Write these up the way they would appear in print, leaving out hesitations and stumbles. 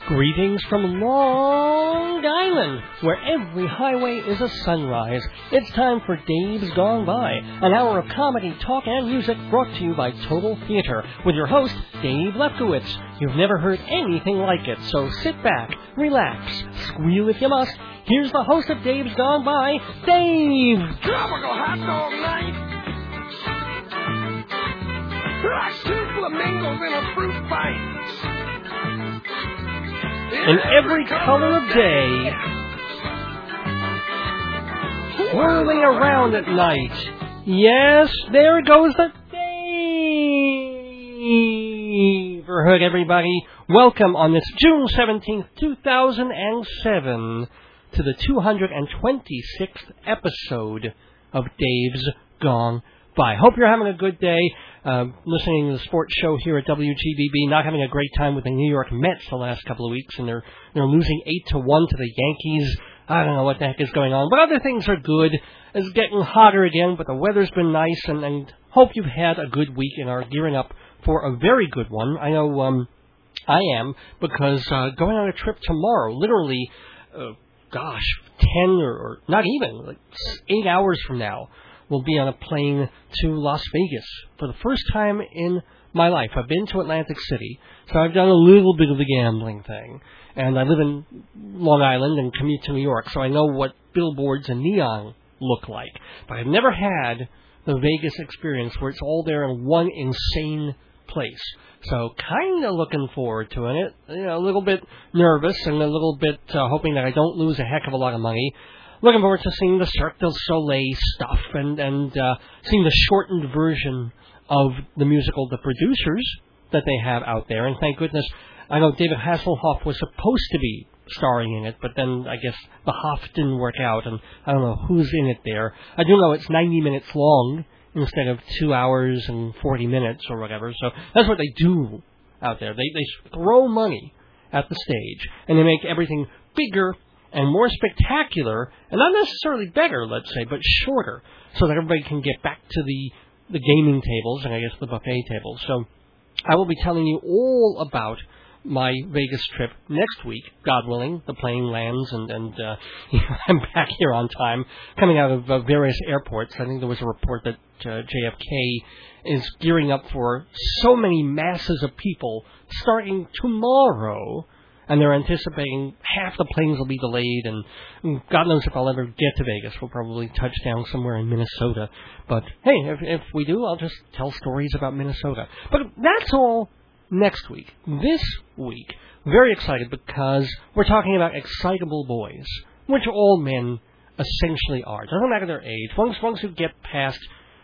Greetings from Long Island, where every highway is a sunrise. It's time for Dave's Gone By, an hour of comedy, talk, and music brought to you by Total Theater, with your host, Dave Lefkowitz. You've never heard anything like it, so sit back, relax, squeal if you must. Here's the host of Dave's Gone By, Dave! Tropical hot dog night! Like two flamingos in a fruit fight! In every color of day, whirling around at night. Yes, there goes the neighborhood, everybody. Welcome on this June 17th, 2007, to the 226th episode of Dave's Gone By. Hope you're having a good day. Listening to the sports show here at WGBB, not having a great time with the New York Mets the last couple of weeks, and they're losing 8-1 to the Yankees. I don't know what the heck is going on, but other things are good. It's getting hotter again, but the weather's been nice, and hope you've had a good week and are gearing up for a very good one. I know I am, because going on a trip tomorrow, literally, 10 or not even, like 8 hours from now, we'll be on a plane to Las Vegas for the first time in my life. I've been to Atlantic City, so I've done a little bit of the gambling thing. And I live in Long Island and commute to New York, so I know what billboards and neon look like. But I've never had the Vegas experience where it's all there in one insane place. So kind of looking forward to it. A little bit nervous and a little bit hoping that I don't lose a heck of a lot of money. Looking forward to seeing the Cirque du Soleil stuff and seeing the shortened version of the musical The Producers that they have out there. And thank goodness, I know David Hasselhoff was supposed to be starring in it, but then I guess the Hoff didn't work out, and I don't know who's in it there. I do know it's 90 minutes long instead of 2 hours and 40 minutes or whatever. So that's what they do out there. They throw money at the stage, and they make everything bigger and more spectacular, and not necessarily better, let's say, but shorter, so that everybody can get back to the gaming tables and I guess the buffet tables. So I will be telling you all about my Vegas trip next week, God willing. The plane lands and I'm back here on time, coming out of various airports. I think there was a report that JFK is gearing up for so many masses of people starting tomorrow. And they're anticipating half the planes will be delayed, and God knows if I'll ever get to Vegas. We'll probably touch down somewhere in Minnesota. But, hey, if we do, I'll just tell stories about Minnesota. But that's all next week. This week, very excited because we're talking about excitable boys, which all men essentially are. It doesn't matter their age. Once you get past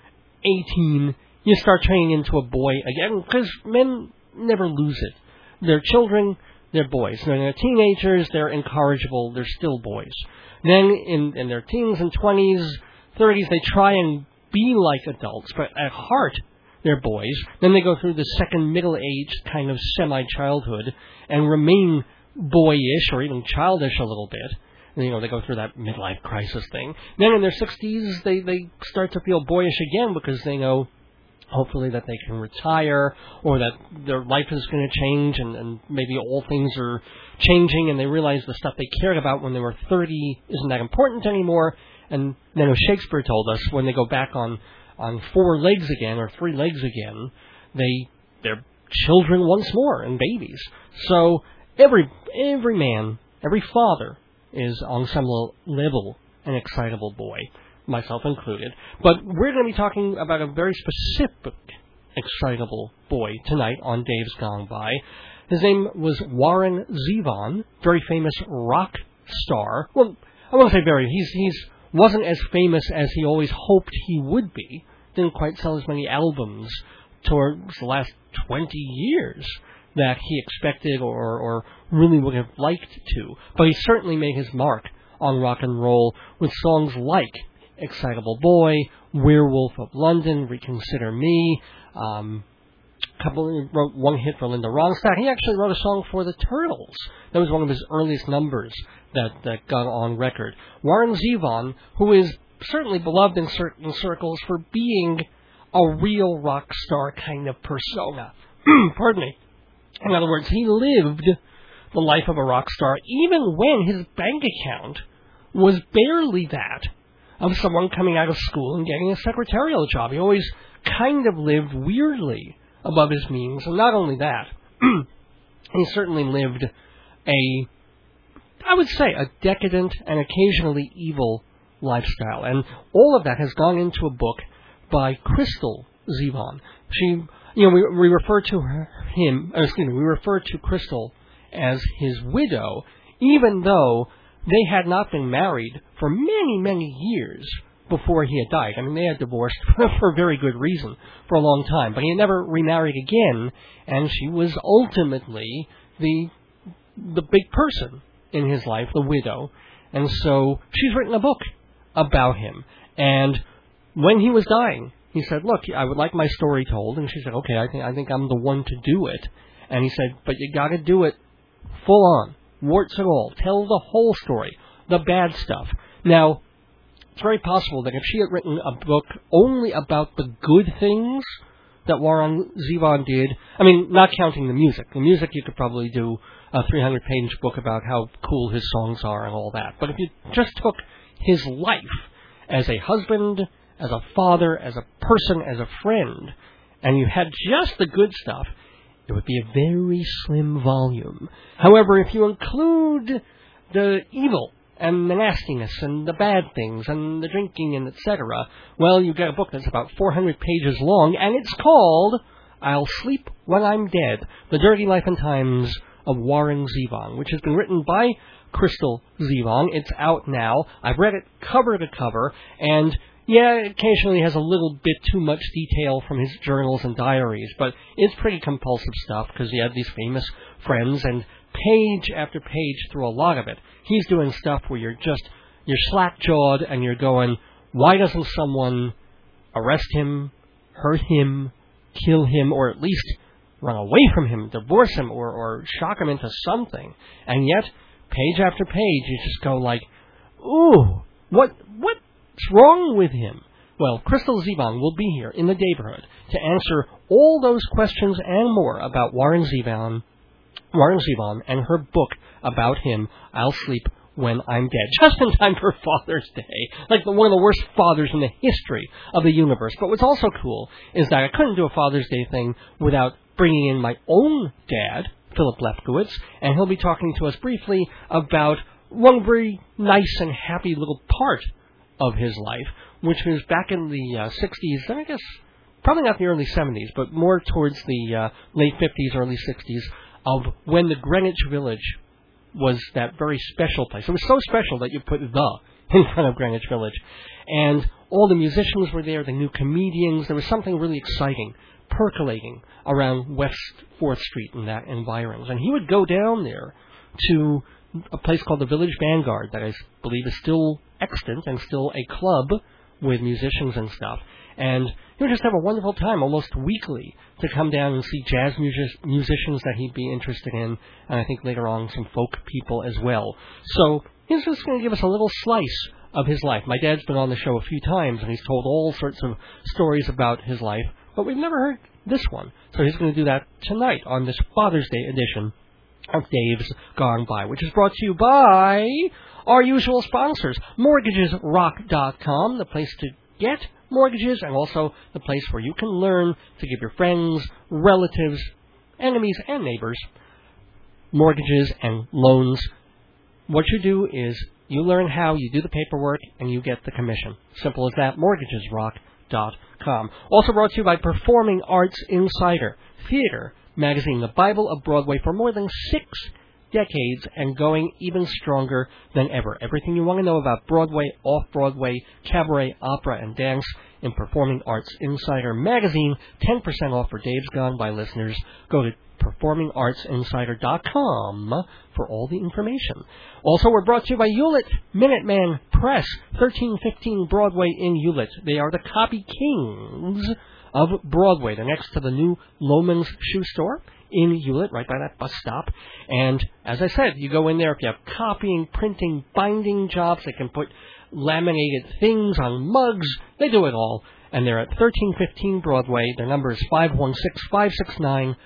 18, you start turning into a boy again, because men never lose it. They're children. They're boys. When they're teenagers, they're incorrigible. They're still boys. Then in their teens and 20s, 30s, they try and be like adults, but at heart, they're boys. Then they go through the second middle-aged kind of semi-childhood and remain boyish or even childish a little bit. And, they go through that midlife crisis thing. Then in their 60s, they start to feel boyish again because they know hopefully that they can retire, or that their life is going to change, and maybe all things are changing, and they realize the stuff they cared about when they were 30 isn't that important anymore. And then, as Shakespeare told us, when they go back on 4 legs again, or 3 legs again, they're children once more, and babies. So every man, every father is on some level an excitable boy, myself included. But we're going to be talking about a very specific excitable boy tonight on Dave's Gone By. His name was Warren Zevon, very famous rock star. Well, I won't say very. He's wasn't as famous as he always hoped he would be. Didn't quite sell as many albums towards the last 20 years that he expected or really would have liked to. But he certainly made his mark on rock and roll with songs like Excitable Boy, Werewolf of London, Reconsider Me. Wrote one hit for Linda Ronstadt. He actually wrote a song for the Turtles. That was one of his earliest numbers that got on record. Warren Zevon, who is certainly beloved in certain circles for being a real rock star kind of persona. Pardon me. In other words, he lived the life of a rock star, even when his bank account was barely that of someone coming out of school and getting a secretarial job. He always kind of lived weirdly above his means. And not only that, he certainly lived I would say, a decadent and occasionally evil lifestyle. And all of that has gone into a book by Crystal Zevon. We refer to we refer to Crystal as his widow, even though they had not been married for many, many years before he had died. I mean, they had divorced for very good reason for a long time, but he had never remarried again, and she was ultimately the big person in his life, the widow. And so she's written a book about him. And when he was dying, he said, look, I would like my story told. And she said, okay, I think I'm the one to do it. And he said, but you got to do it full on, warts and all. Tell the whole story, the bad stuff. Now, it's very possible that if she had written a book only about the good things that Warren Zevon did, I mean, not counting the music. The music you could probably do a 300-page book about how cool his songs are and all that. But if you just took his life as a husband, as a father, as a person, as a friend, and you had just the good stuff, it would be a very slim volume. However, if you include the evil and the nastiness and the bad things and the drinking and etc., well, you get a book that's about 400 pages long, and it's called I'll Sleep When I'm Dead, The Dirty Life and Times of Warren Zevon, which has been written by Crystal Zevon. It's out now. I've read it cover to cover, and yeah, it occasionally has a little bit too much detail from his journals and diaries, but it's pretty compulsive stuff because he had these famous friends, and page after page through a lot of it, he's doing stuff where you're slack-jawed and you're going, why doesn't someone arrest him, hurt him, kill him, or at least run away from him, divorce him, or shock him into something? And yet, page after page, you just go like, ooh, what's wrong with him? Well, Crystal Zevon will be here in the neighborhood to answer all those questions and more about Warren Zevon and her book about him, I'll Sleep When I'm Dead, just in time for Father's Day, like one of the worst fathers in the history of the universe. But what's also cool is that I couldn't do a Father's Day thing without bringing in my own dad, Philip Lefkowitz, and he'll be talking to us briefly about one very nice and happy little part of his life, which was back in the 60s, and I guess probably not the early 70s, but more towards the late 50s, early 60s, of when the Greenwich Village was that very special place. It was so special that you put the in front of Greenwich Village. And all the musicians were there, the new comedians. There was something really exciting, percolating around West 4th Street and that environs. And he would go down there to a place called the Village Vanguard that I believe is still extant and still a club with musicians and stuff. And he would just have a wonderful time almost weekly to come down and see jazz musicians that he'd be interested in, and I think later on some folk people as well. So he's just going to give us a little slice of his life. My dad's been on the show a few times, and he's told all sorts of stories about his life, but we've never heard this one. So he's going to do that tonight on this Father's Day edition of Dave's Gone By, which is brought to you by our usual sponsors, MortgagesRock.com, the place to get mortgages, and also the place where you can learn to give your friends, relatives, enemies, and neighbors mortgages and loans. What you do is you learn how, you do the paperwork, and you get the commission. Simple as that. MortgagesRock.com. Also brought to you by Performing Arts Insider, theater magazine, the Bible of Broadway, for more than 6 decades and going even stronger than ever. Everything you want to know about Broadway, off-Broadway, cabaret, opera, and dance in Performing Arts Insider magazine. 10% off for Dave's Gone By listeners. Go to performingartsinsider.com for all the information. Also, we're brought to you by Hewlett Minuteman Press, 1315 Broadway in Hewlett. They are the copy kings of Broadway. They're next to the new Loman's Shoe Store in Hewlett, right by that bus stop. And as I said, you go in there if you have copying, printing, binding jobs. They can put laminated things on mugs. They do it all. and they're at 1315 Broadway. Their number is 516-569-5577.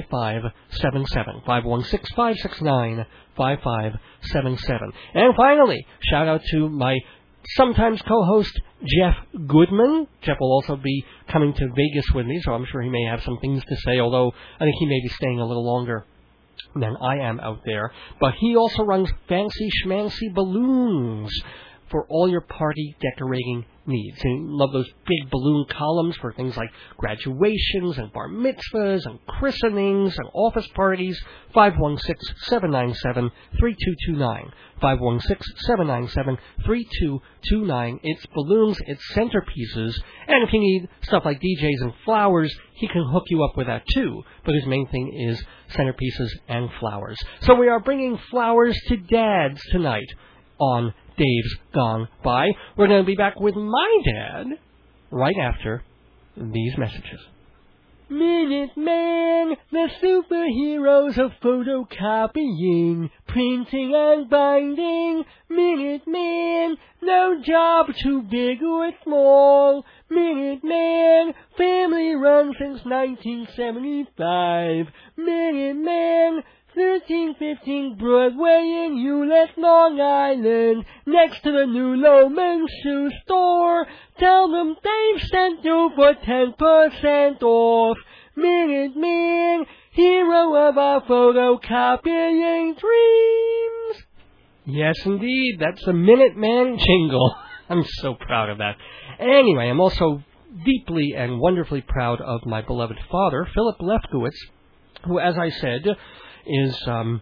516-569-5577. And finally, shout out to my sometimes co-host, Jeff Goodman. Jeff will also be coming to Vegas with me, so I'm sure he may have some things to say, although I think he may be staying a little longer than I am out there. But he also runs Fancy Schmancy Balloons for all your party decorating needs. And love those big balloon columns for things like graduations and bar mitzvahs and christenings and office parties. 516-797-3229. 516-797-3229. It's balloons, it's centerpieces, and if you need stuff like DJs and flowers, he can hook you up with that too. But his main thing is centerpieces and flowers. So we are bringing flowers to dads tonight on Dave's Gone By. We're going to be back with my dad right after these messages. Minutemen, the superheroes of photocopying, printing and binding. Minutemen, no job too big or small. Minutemen, family run since 1975. Minutemen, 1315 Broadway in Hewlett, Long Island, next to the new Loman Shoe Store. Tell them Dave sent you for 10% off. Minuteman, hero of our photocopying dreams. Yes, indeed, that's the Minuteman jingle. I'm so proud of that. Anyway, I'm also deeply and wonderfully proud of my beloved father, Philip Lefkowitz, who, as I said, is,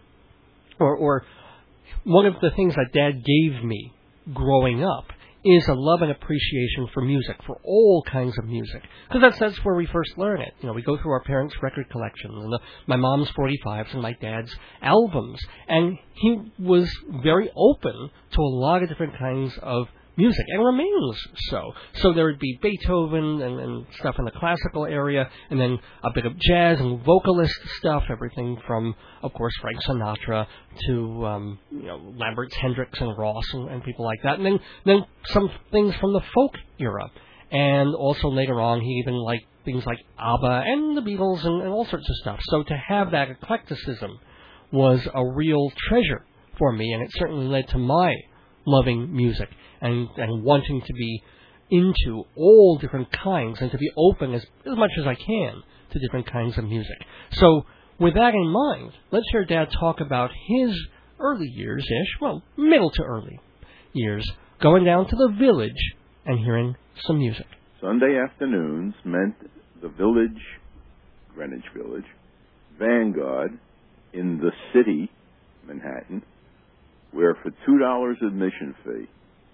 or one of the things that Dad gave me growing up is a love and appreciation for music, for all kinds of music. Because that's where we first learn it. You know, we go through our parents' record collection, and my mom's 45s and my dad's albums. And he was very open to a lot of different kinds of music, and remains so. So there would be Beethoven and stuff in the classical area, and then a bit of jazz and vocalist stuff, everything from, of course, Frank Sinatra to Lambert Hendricks and Ross and people like that, and then some things from the folk era. And also later on, he even liked things like ABBA and the Beatles and all sorts of stuff. So to have that eclecticism was a real treasure for me, and it certainly led to my loving music and wanting to be into all different kinds and to be open as much as I can to different kinds of music. So with that in mind, let's hear Dad talk about his early years-ish, well, middle to early years, going down to the village and hearing some music. Sunday afternoons meant the village, Greenwich Village, Vanguard in the city, Manhattan, where for $2 admission fee,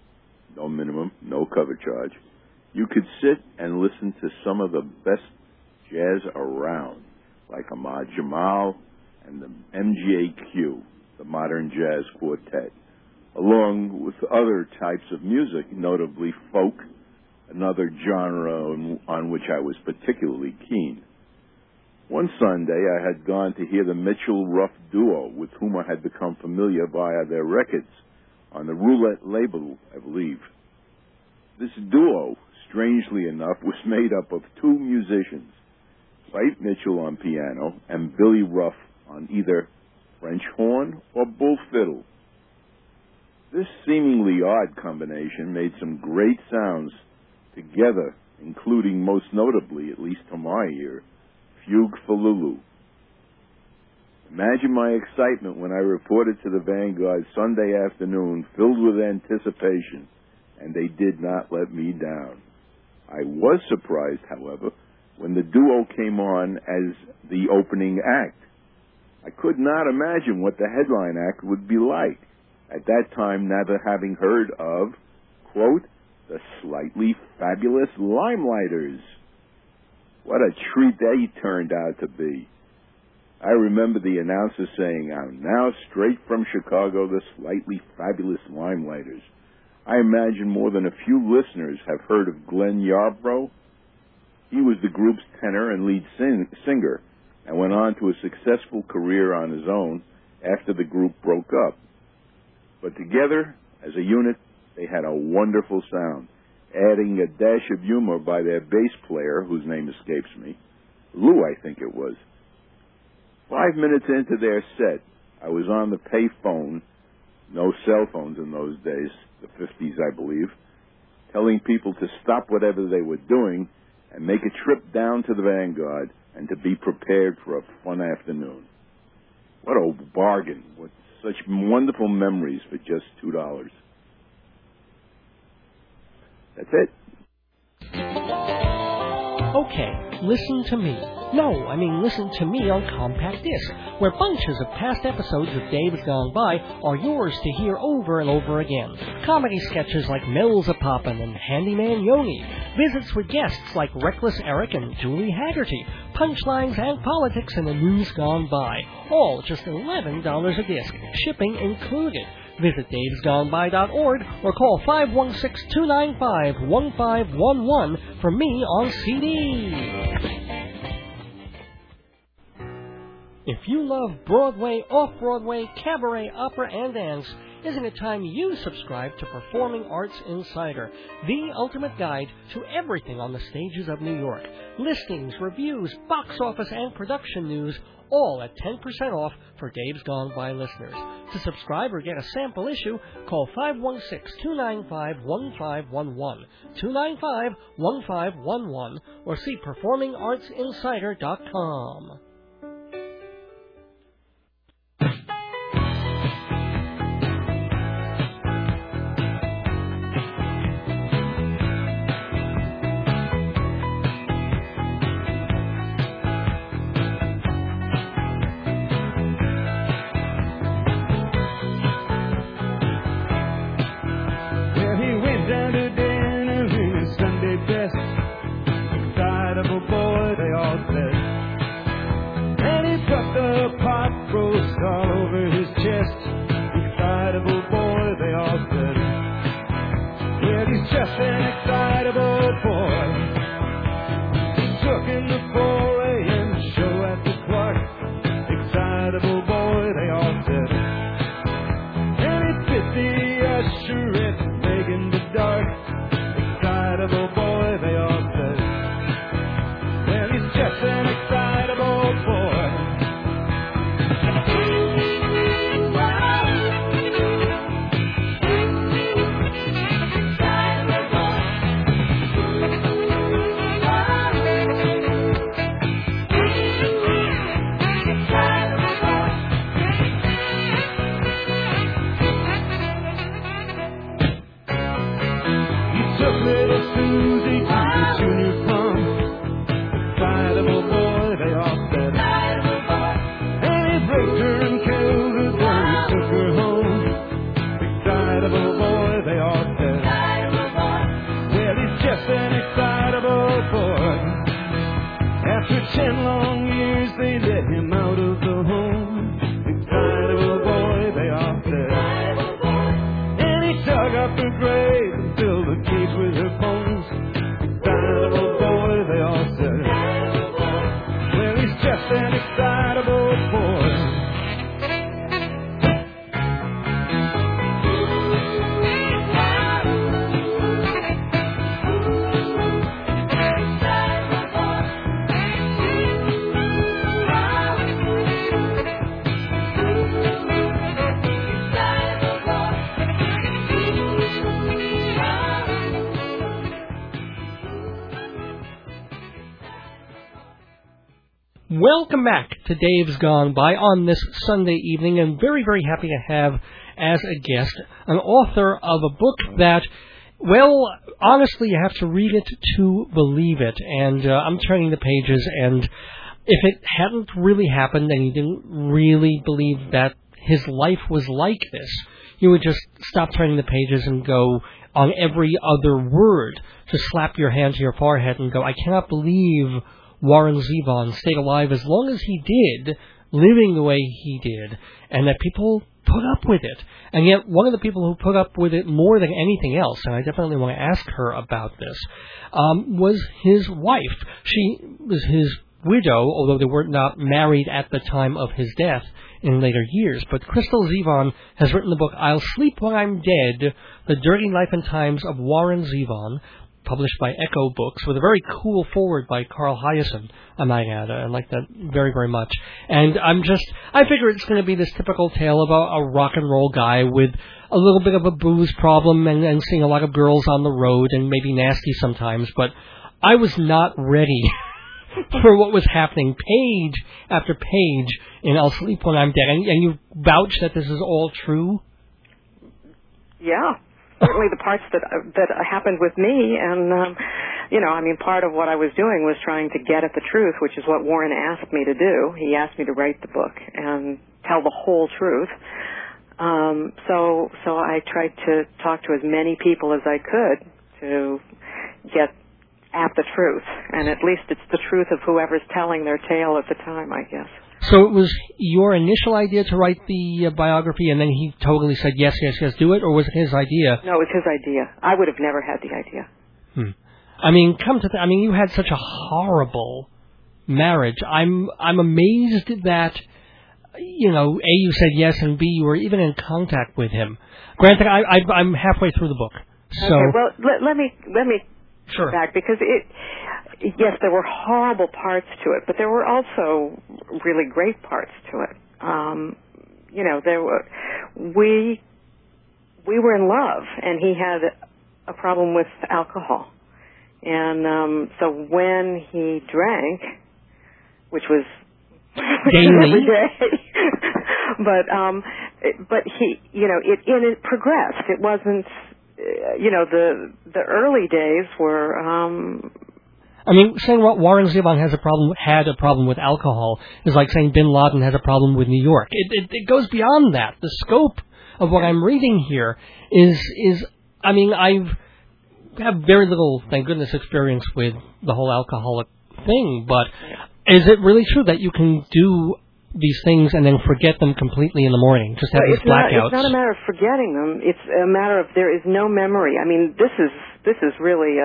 no minimum, no cover charge, you could sit and listen to some of the best jazz around, like Ahmad Jamal and the MGAQ, the Modern Jazz Quartet, along with other types of music, notably folk, another genre on which I was particularly keen. One Sunday, I had gone to hear the Mitchell-Ruff duo, with whom I had become familiar via their records on the Roulette label, I believe. This duo, strangely enough, was made up of two musicians, Spike Mitchell on piano and Billy Ruff on either French horn or bull fiddle. This seemingly odd combination made some great sounds together, including most notably, at least to my ear, Fugue for Lulu. Imagine my excitement when I reported to the Vanguard Sunday afternoon, filled with anticipation, and they did not let me down. I was surprised, however, when the duo came on as the opening act. I could not imagine what the headline act would be like, at that time never having heard of, quote, the Slightly Fabulous Limelighters. What a treat they turned out to be. I remember the announcer saying, now straight from Chicago, the Slightly Fabulous Limelighters. I imagine more than a few listeners have heard of Glenn Yarbrough. He was the group's tenor and lead singer and went on to a successful career on his own after the group broke up. But together, as a unit, they had a wonderful sound, adding a dash of humor by their bass player, whose name escapes me. Lou, I think it was. 5 minutes into their set, I was on the pay phone, no cell phones in those days, the 50s, I believe, telling people to stop whatever they were doing and make a trip down to the Vanguard and to be prepared for a fun afternoon. What a bargain. What such wonderful memories for just $2. That's it. Okay, listen to me. No, I mean listen to me on compact disc, where bunches of past episodes of Dave's Gone By are yours to hear over and over again. Comedy sketches like Mills A-Poppin' and Handyman Yoni, visits with guests like Reckless Eric and Julie Haggerty, punchlines and politics in the news gone by, all just $11 a disc, shipping included. Visit davesgoneby.org or call 516-295-1511 for me on CD. If you love Broadway, off-Broadway, cabaret, opera, and dance, isn't it time you subscribe to Performing Arts Insider, the ultimate guide to everything on the stages of New York? Listings, reviews, box office, and production news, all at 10% off for Dave's Gone By listeners. To subscribe or get a sample issue, call 516-295-1511, 295-1511, or see performingartsinsider.com. Welcome back to Dave's Gone By on this Sunday evening, and very, very happy to have as a guest an author of a book that, well, honestly, you have to read it to believe it. And I'm turning the pages, and if it hadn't really happened and you didn't really believe that his life was like this, you would just stop turning the pages and go on every other word, to slap your hand to your forehead and go, I cannot believe Warren Zevon stayed alive as long as he did, living the way he did, and that people put up with it. And yet, one of the people who put up with it more than anything else, and I definitely want to ask her about this, was his wife. She was his widow, although they were not married at the time of his death in later years. But Crystal Zevon has written the book I'll Sleep When I'm Dead, The Dirty Life and Times of Warren Zevon, published by Echo Books, with a very cool foreword by Carl Hyacin, I might add. I like that very, very much. And I figure it's going to be this typical tale of a rock and roll guy with a little bit of a booze problem and seeing a lot of girls on the road and maybe nasty sometimes, but I was not ready for what was happening page after page in I'll Sleep When I'm Dead. And you vouch that this is all true? Yeah. Certainly the parts that happened with me, and, part of what I was doing was trying to get at the truth, which is what Warren asked me to do. He asked me to write the book and tell the whole truth. So I tried to talk to as many people as I could to get at the truth, and at least it's the truth of whoever's telling their tale at the time, I guess. So it was your initial idea to write the biography, and then he totally said, yes, do it, or was it his idea? No, it was his idea. I would have never had the idea. You had such a horrible marriage. I'm amazed that, A, you said yes, and B, you were even in contact with him. Granted, I'm halfway through the book. So. Okay, well, let me sure. back, because yes, there were horrible parts to it, but there were also really great parts to it. We were in love, and he had a problem with alcohol. And so when he drank, which was every day, but he, it progressed. It wasn't, the early days were. Saying what Warren Zevon had a problem with alcohol is like saying Bin Laden has a problem with New York. It goes beyond that. The scope of what I'm reading here is I have very little, thank goodness, experience with the whole alcoholic thing, but is it really true that you can do these things and then forget them completely in the morning? Just have these blackouts? It's not a matter of forgetting them. It's a matter of there is no memory. This is really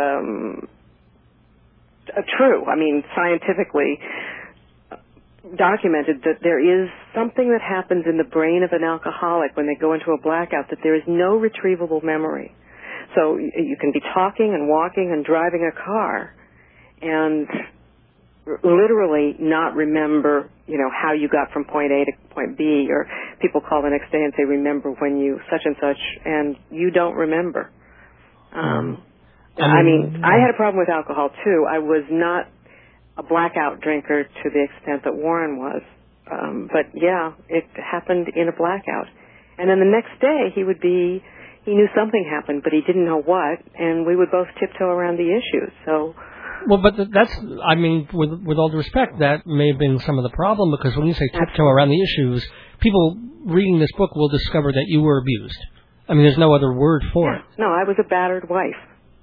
true. Scientifically documented that there is something that happens in the brain of an alcoholic when they go into a blackout, that there is no retrievable memory. So you can be talking and walking and driving a car and literally not remember, how you got from point A to point B, or people call the next day and say, remember when you such and such, and you don't remember. I had a problem with alcohol too. I was not a blackout drinker to the extent that Warren was. But yeah, it happened in a blackout. And then the next day he knew something happened, but he didn't know what, and we would both tiptoe around the issues. So. Well, but that's, with all due respect, that may have been some of the problem, because when you say tiptoe around the issues, people reading this book will discover that you were abused. There's no other word for it. No, I was a battered wife.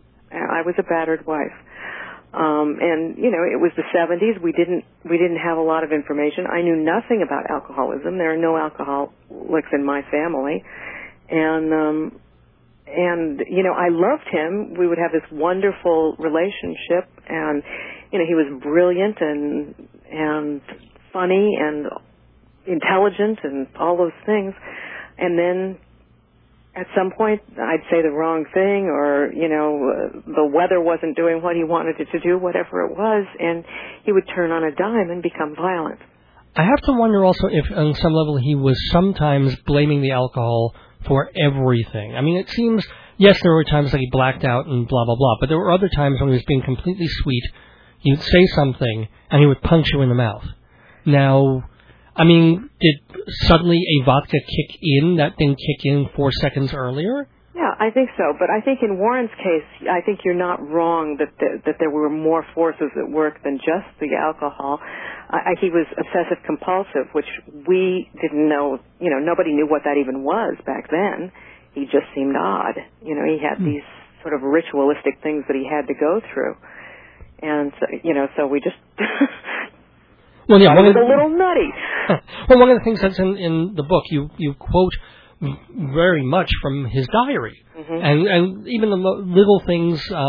And it was the 70s. We didn't have a lot of information. I knew nothing about alcoholism. There are no alcoholics in my family. And I loved him. We would have this wonderful relationship, and he was brilliant and funny and intelligent and all those things. And then at some point I'd say the wrong thing, or the weather wasn't doing what he wanted it to do, whatever it was, and he would turn on a dime and become violent. I have to wonder also if on some level he was sometimes blaming the alcohol for everything. It seems, yes, there were times that he blacked out and blah, blah, blah, but there were other times when he was being completely sweet. He would say something, and he would punch you in the mouth. Now, did suddenly a vodka kick in that didn't kick in 4 seconds earlier? Yeah, I think so. But I think in Warren's case, I think you're not wrong that there were more forces at work than just the alcohol. He was obsessive compulsive, which we didn't know. Nobody knew what that even was back then. He just seemed odd. He had these sort of ritualistic things that he had to go through, and so we just. Well, yeah, it was a little nutty. Well, one of the things that's in the book, you quote very much from his diary, and even the little things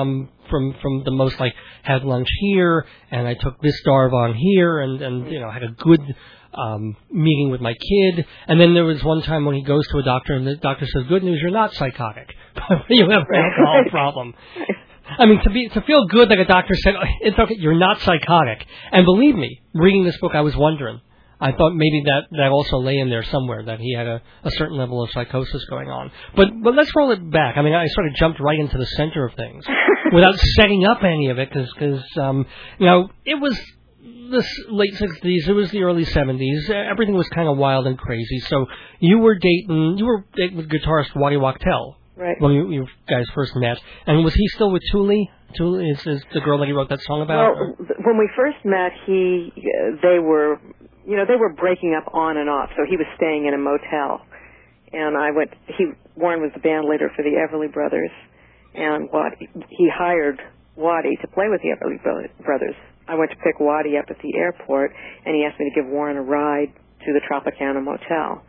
from the most, like, had lunch here, and I took this Darvon here, and had a good meeting with my kid. And then there was one time when he goes to a doctor, and the doctor says, "Good news, you're not psychotic. You have an alcohol problem." I mean, to feel good that a doctor said, "It's okay, you're not psychotic." And believe me, reading this book, I was wondering. I thought maybe that also lay in there somewhere, that he had a certain level of psychosis going on. But let's roll it back. I mean, I sort of jumped right into the center of things without setting up any of it, because it was the late 60s, it was the early 70s. Everything was kind of wild and crazy. So you were dating with guitarist Waddy Wachtel. Right. When you guys first met. And was he still with Thule? Thule is the girl that he wrote that song about? Well, when we first met, they were breaking up on and off, so he was staying in a motel. And Warren was the band leader for the Everly Brothers, and he hired Waddy to play with the Everly Brothers. I went to pick Waddy up at the airport, and he asked me to give Warren a ride to the Tropicana Motel.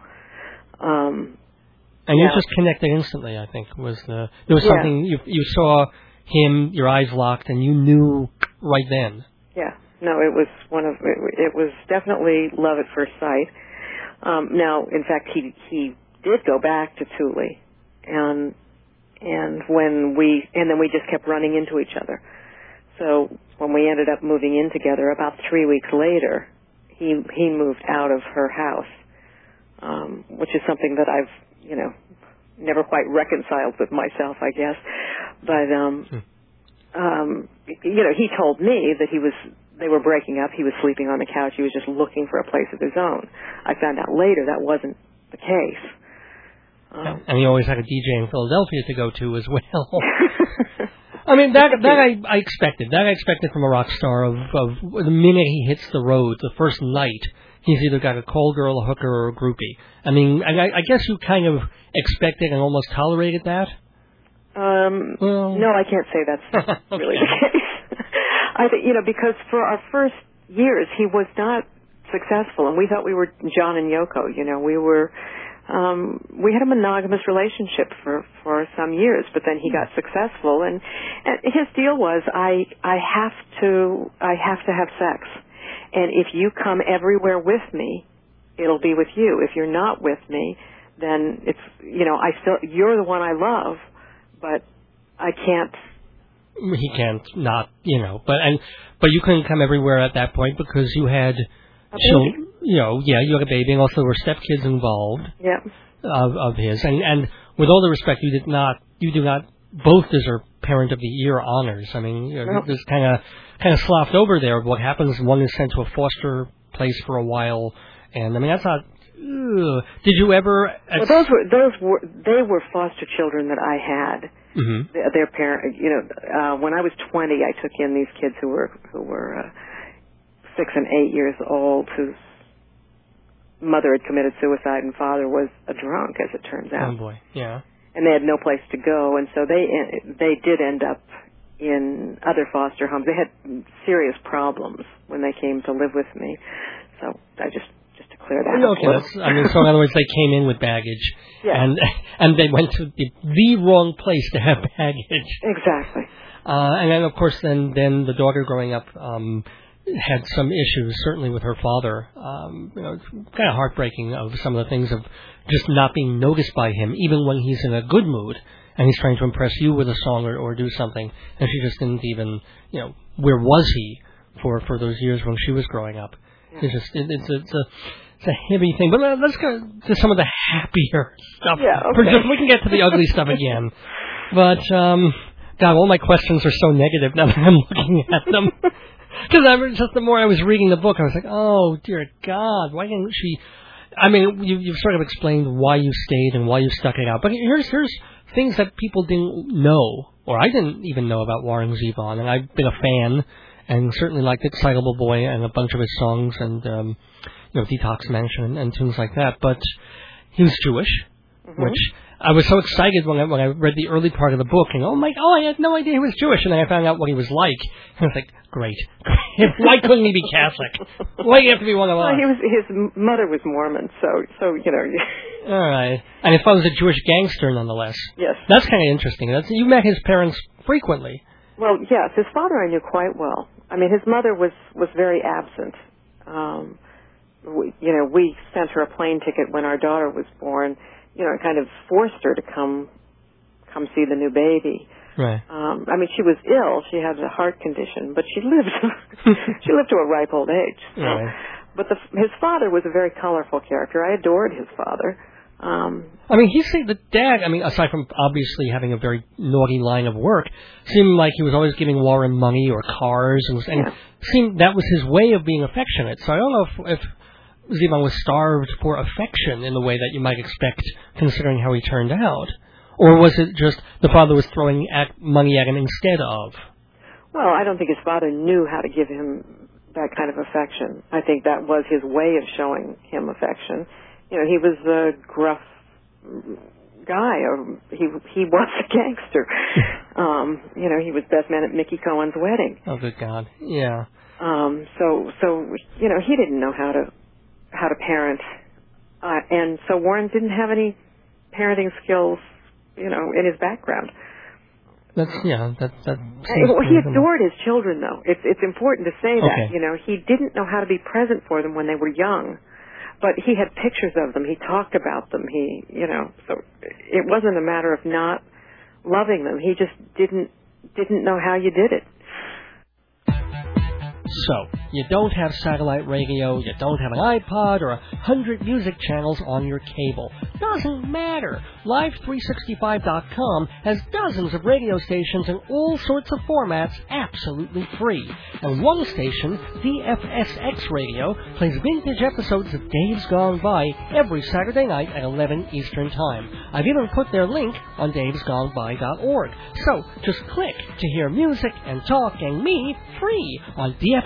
And you just connected instantly, I think, there was something, you saw him, your eyes locked, and you knew right then. Yeah. No, it was definitely love at first sight. Now, in fact, he did go back to Thule, and then we just kept running into each other. So when we ended up moving in together, about 3 weeks later, he moved out of her house, which is something that I've never quite reconciled with myself, I guess. But he told me that they were breaking up. He was sleeping on the couch. He was just looking for a place of his own. I found out later that wasn't the case. And he always had a DJ in Philadelphia to go to as well. I mean, that I expected. That I expected from a rock star of the minute he hits the road, the first night, he's either got a call girl, a hooker, or a groupie. I mean, I guess you kind of expected and almost tolerated that? No, I can't say that's really the case. I think, because for our first years, he was not successful, and we thought we were John and Yoko. We had a monogamous relationship for some years, but then he got successful, and his deal was, I have to have sex, and if you come everywhere with me, it'll be with you. If you're not with me, then it's you're the one I love, but I can't. He can't not, but you couldn't come everywhere at that point because you had you had a baby, and also there were stepkids involved. Yeah. Of his, and with all the respect, you do not both deserve Parent of the Year honors. I mean, there's kind of sloughed over there. What happens? One is sent to a foster place for a while, and I mean that's not. Did you ever? Well, they were foster children that I had. Mm-hmm. Their parent, when I was 20, I took in these kids who were 6 and 8 years old, whose mother had committed suicide and father was a drunk, as it turns out. Oh boy, yeah. And they had no place to go, and so they did end up in other foster homes. They had serious problems when they came to live with me. So I just to clear that up. Okay, so in other words, they came in with baggage, and they went to the wrong place to have baggage. Exactly. And then, of course, then the daughter growing up had some issues, certainly with her father. It's kind of heartbreaking of some of the things of just not being noticed by him, even when he's in a good mood and he's trying to impress you with a song or do something, and she just didn't even, where was he for those years when she was growing up? Yeah. It's a heavy thing. But let's go to some of the happier stuff. Yeah, okay. We can get to the ugly stuff again. But, God, all my questions are so negative now that I'm looking at them. Because just the more I was reading the book, I was like, oh, dear God, why didn't she... I mean, you've sort of explained why you stayed and why you stuck it out. But here's things that people didn't know, or I didn't even know about Warren Zevon, and I've been a fan, and certainly liked Excitable Boy and a bunch of his songs, and, Detox Mansion and things like that. But he was Jewish, which... I was so excited when I read the early part of the book, and I had no idea he was Jewish, and then I found out what he was like, and I was like, great. Why couldn't he be Catholic? Why do you have to be one of us? Well, his mother was Mormon, so All right, and his father was a Jewish gangster, nonetheless. Yes. That's kind of interesting. You met his parents frequently. Well, yes, his father I knew quite well. I mean, his mother was very absent. We sent her a plane ticket when our daughter was born. It kind of forced her to come see the new baby. Right. I mean, she was ill. She had a heart condition, but she lived to a ripe old age. So. Right. But his father was a very colorful character. I adored his father. I mean, the dad, aside from obviously having a very naughty line of work, seemed like he was always giving Warren money or cars, and seemed that was his way of being affectionate. So I don't know if Zevon was starved for affection in the way that you might expect, considering how he turned out. Or was it just the father was throwing money at him instead of? Well, I don't think his father knew how to give him that kind of affection. I think that was his way of showing him affection. He was a gruff guy. He was a gangster. He was best man at Mickey Cohen's wedding. Oh, good God! Yeah. So he didn't know how to parent, and so Warren didn't have any parenting skills, in his background. That. He adored his children, though. It's important to say that. Okay. He didn't know how to be present for them when they were young. But he had pictures of them. He talked about them. So it wasn't a matter of not loving them. He just didn't know how you did it. So, you don't have satellite radio, you don't have an iPod or 100 music channels on your cable. Doesn't matter. Live365.com has dozens of radio stations in all sorts of formats absolutely free. And one station, DFSX Radio, plays vintage episodes of Dave's Gone By every Saturday night at 11 Eastern Time. I've even put their link on davesgoneby.org. So, just click to hear music and talk and me free on DFSX.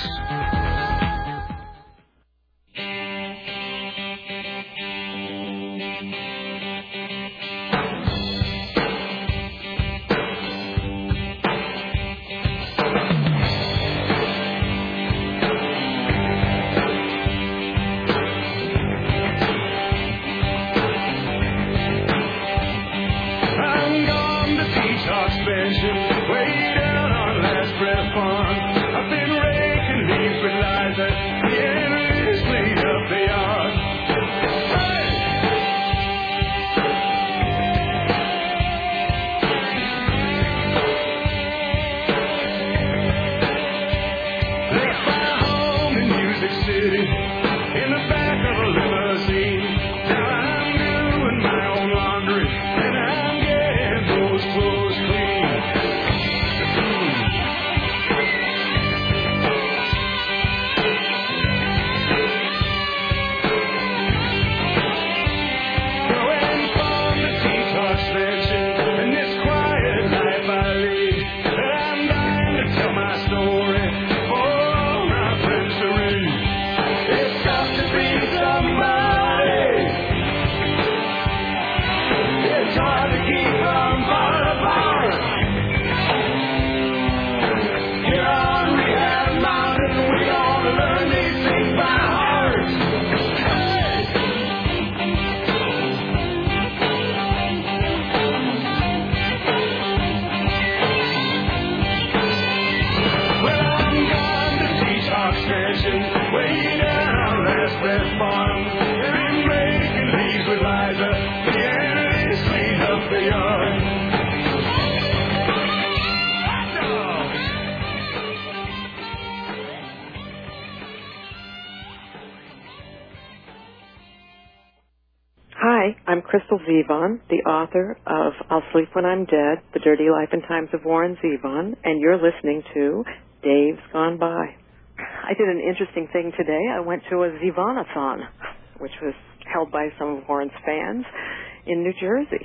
Hi, I'm Crystal Zevon, the author of I'll Sleep When I'm Dead, The Dirty Life and Times of Warren Zevon, and you're listening to Dave's Gone By. I did an interesting thing today. I went to a Zevonathon, which was held by some of Warren's fans in New Jersey.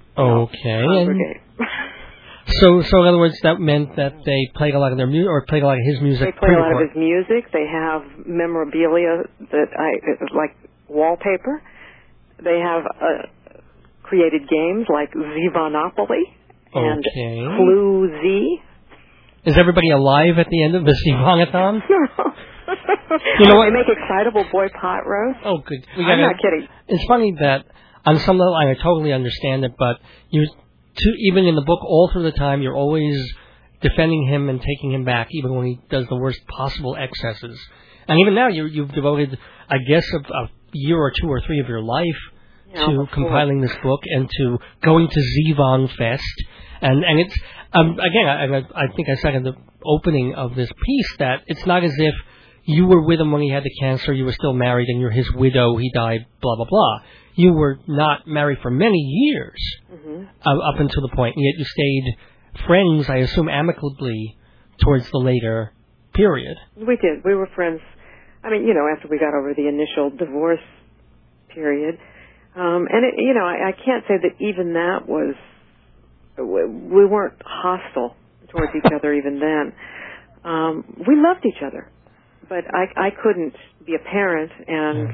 Okay. So in other words, that meant that they played a lot of their music, or played a lot of his music. They play a lot of his music. They have memorabilia like wallpaper. They have created games like Zevonopoly and Clue Z. Is everybody alive at the end of the Zevonathon? No. You know what? They make excitable boy pot roast. Oh, good. I'm not kidding. It's funny that on some level I totally understand it, but even in the book all through the time you're always defending him and taking him back, even when he does the worst possible excesses. And even now, you've devoted, I guess, a year or 2 or 3 of your life to compiling this book and to going to Zevon Fest. And it's, again, I think I said in the opening of this piece that it's not as if you were with him when he had the cancer, you were still married, and you're his widow, he died, blah, blah, blah. You were not married for many years up until the point, and yet you stayed friends, I assume, amicably towards the later period. We did. We were friends, I mean, after we got over the initial divorce period. And, I can't say that even that was, we weren't hostile towards each other even then. We loved each other. But I couldn't be a parent and,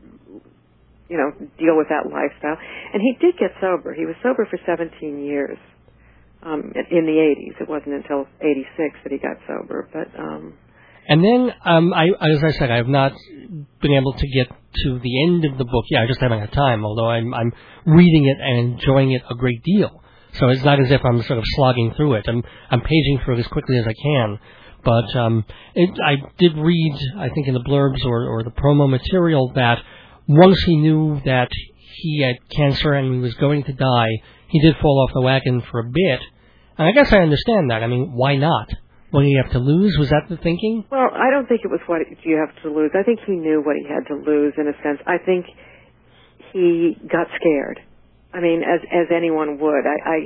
deal with that lifestyle. And he did get sober. He was sober for 17 years in the 80s. It wasn't until 86 that he got sober. But and then, as I said, I have not been able to get to the end of the book. Yeah, I just haven't had time, although I'm reading it and enjoying it a great deal. So it's not as if I'm sort of slogging through it. I'm paging through it as quickly as I can. But I did read, I think in the blurbs or the promo material, that once he knew that he had cancer and he was going to die, he did fall off the wagon for a bit. And I guess I understand that. I mean, why not? What did he have to lose? Was that the thinking? Well, I don't think it was what you have to lose. I think he knew what he had to lose, in a sense. I think he got scared. I mean, as anyone would.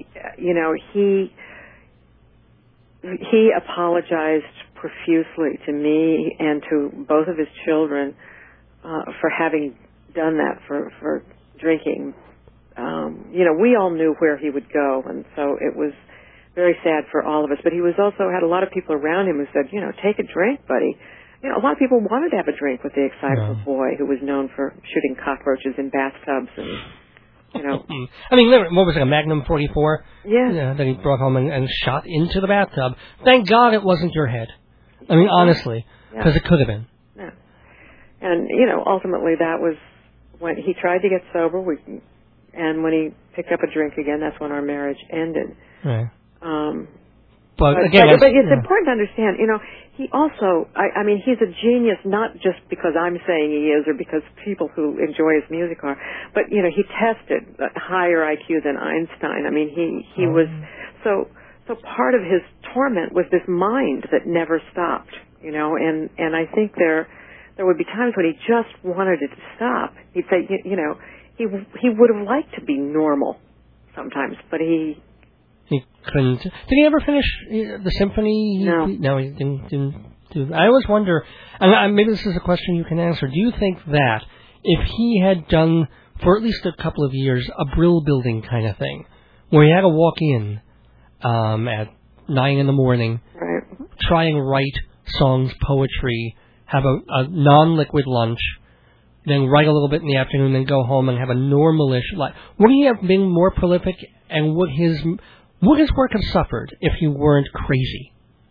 He apologized profusely to me and to both of his children for having done that, for drinking. We all knew where he would go, and so it was very sad for all of us. But he was also had a lot of people around him who said, take a drink, buddy. A lot of people wanted to have a drink with the excitable boy who was known for shooting cockroaches in bathtubs and... I mean, what was it, a Magnum 44? Yeah. That he brought home and shot into the bathtub. Thank God it wasn't your head. I mean, honestly, because it could have been. Yeah. And, ultimately that was when he tried to get sober, and when he picked up a drink again, that's when our marriage ended. Right. But it's important to understand, he also, I mean, he's a genius, not just because I'm saying he is or because people who enjoy his music are, but, he tested a higher IQ than Einstein. I mean, he was, so part of his torment was this mind that never stopped, and I think there would be times when he just wanted it to stop. He'd say, he would have liked to be normal sometimes, but he couldn't. Did he ever finish the symphony? No. No, he didn't do that. I always wonder, and maybe this is a question you can answer, do you think that if he had done, for at least a couple of years, a Brill Building kind of thing, where he had to walk in at 9 in the morning, right, try and write songs, poetry, have a non-liquid lunch, then write a little bit in the afternoon, then go home and have a normalish life, would he have been more prolific, and would his work have suffered if he weren't crazy?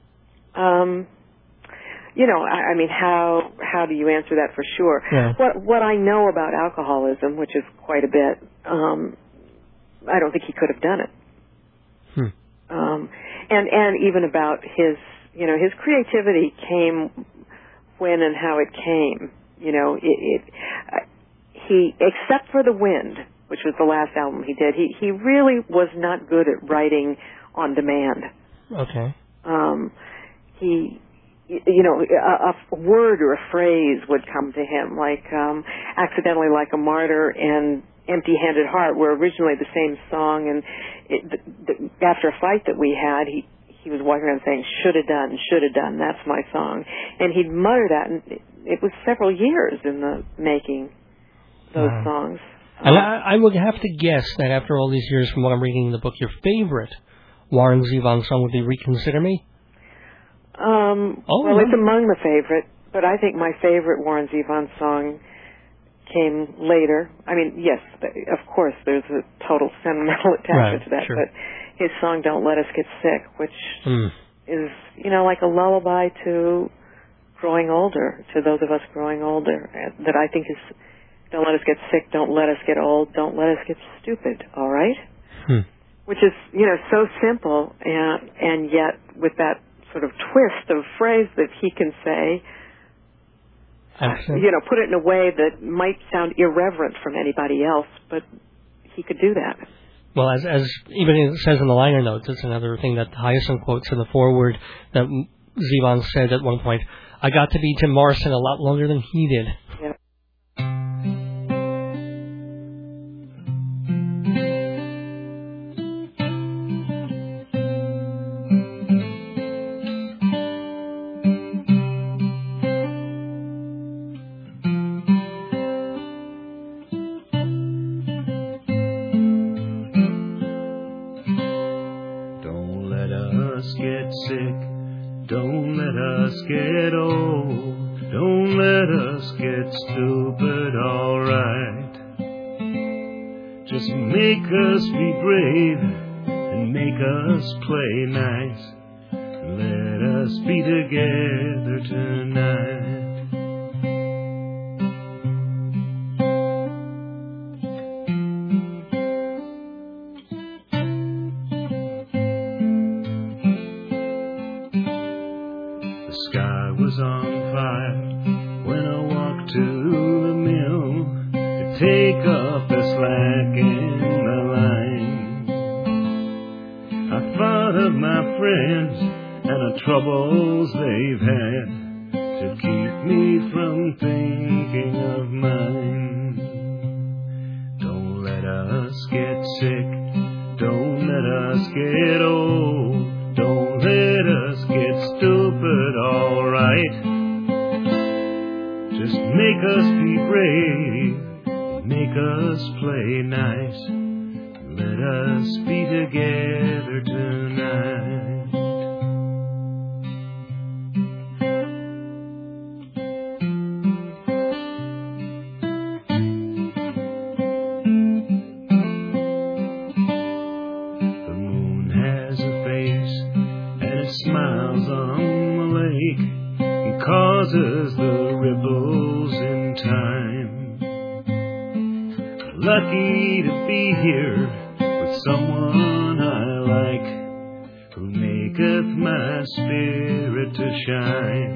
I mean, how do you answer that for sure? Yeah. What I know about alcoholism, which is quite a bit, I don't think he could have done it. And even about his creativity came when and how it came. He, except for The Wind, which was the last album he did, he really was not good at writing on demand. Okay. A word or a phrase would come to him, like Accidentally Like a Martyr and Empty-Handed Heart were originally the same song, and after a fight that we had, he was walking around saying, should have done, that's my song. And he'd mutter that, and it was several years in the making those songs. And I would have to guess that after all these years, from what I'm reading in the book, your favorite Warren Zevon song would be Reconsider Me? Well, it's among the favorite, but I think my favorite Warren Zevon song came later. I mean, yes, of course, there's a total sentimental attachment to that, sure. But his song Don't Let Us Get Sick, which is, like a lullaby to growing older, to those of us growing older, that I think is, don't let us get sick, don't let us get old, don't let us get stupid, all right? which is, so simple, and yet with that sort of twist of phrase that he can say, put it in a way that might sound irreverent from anybody else, but he could do that. Well, as even it says in the liner notes, it's another thing that Hyacinth quotes in the foreword that Zevon said at one point, I got to be Jim Morrison a lot longer than he did. Yeah. Get old, don't let us get stupid, alright. Just make us be brave and make us play nice. Let us be together tonight. Troubles they've had to keep me from thinking of mine. Don't let us get sick, don't let us get old, don't let us get stupid, alright. Just make us be brave, make us play nice, let us be together tonight. Causes the ripples in time. Lucky to be here with someone I like, who maketh my spirit to shine.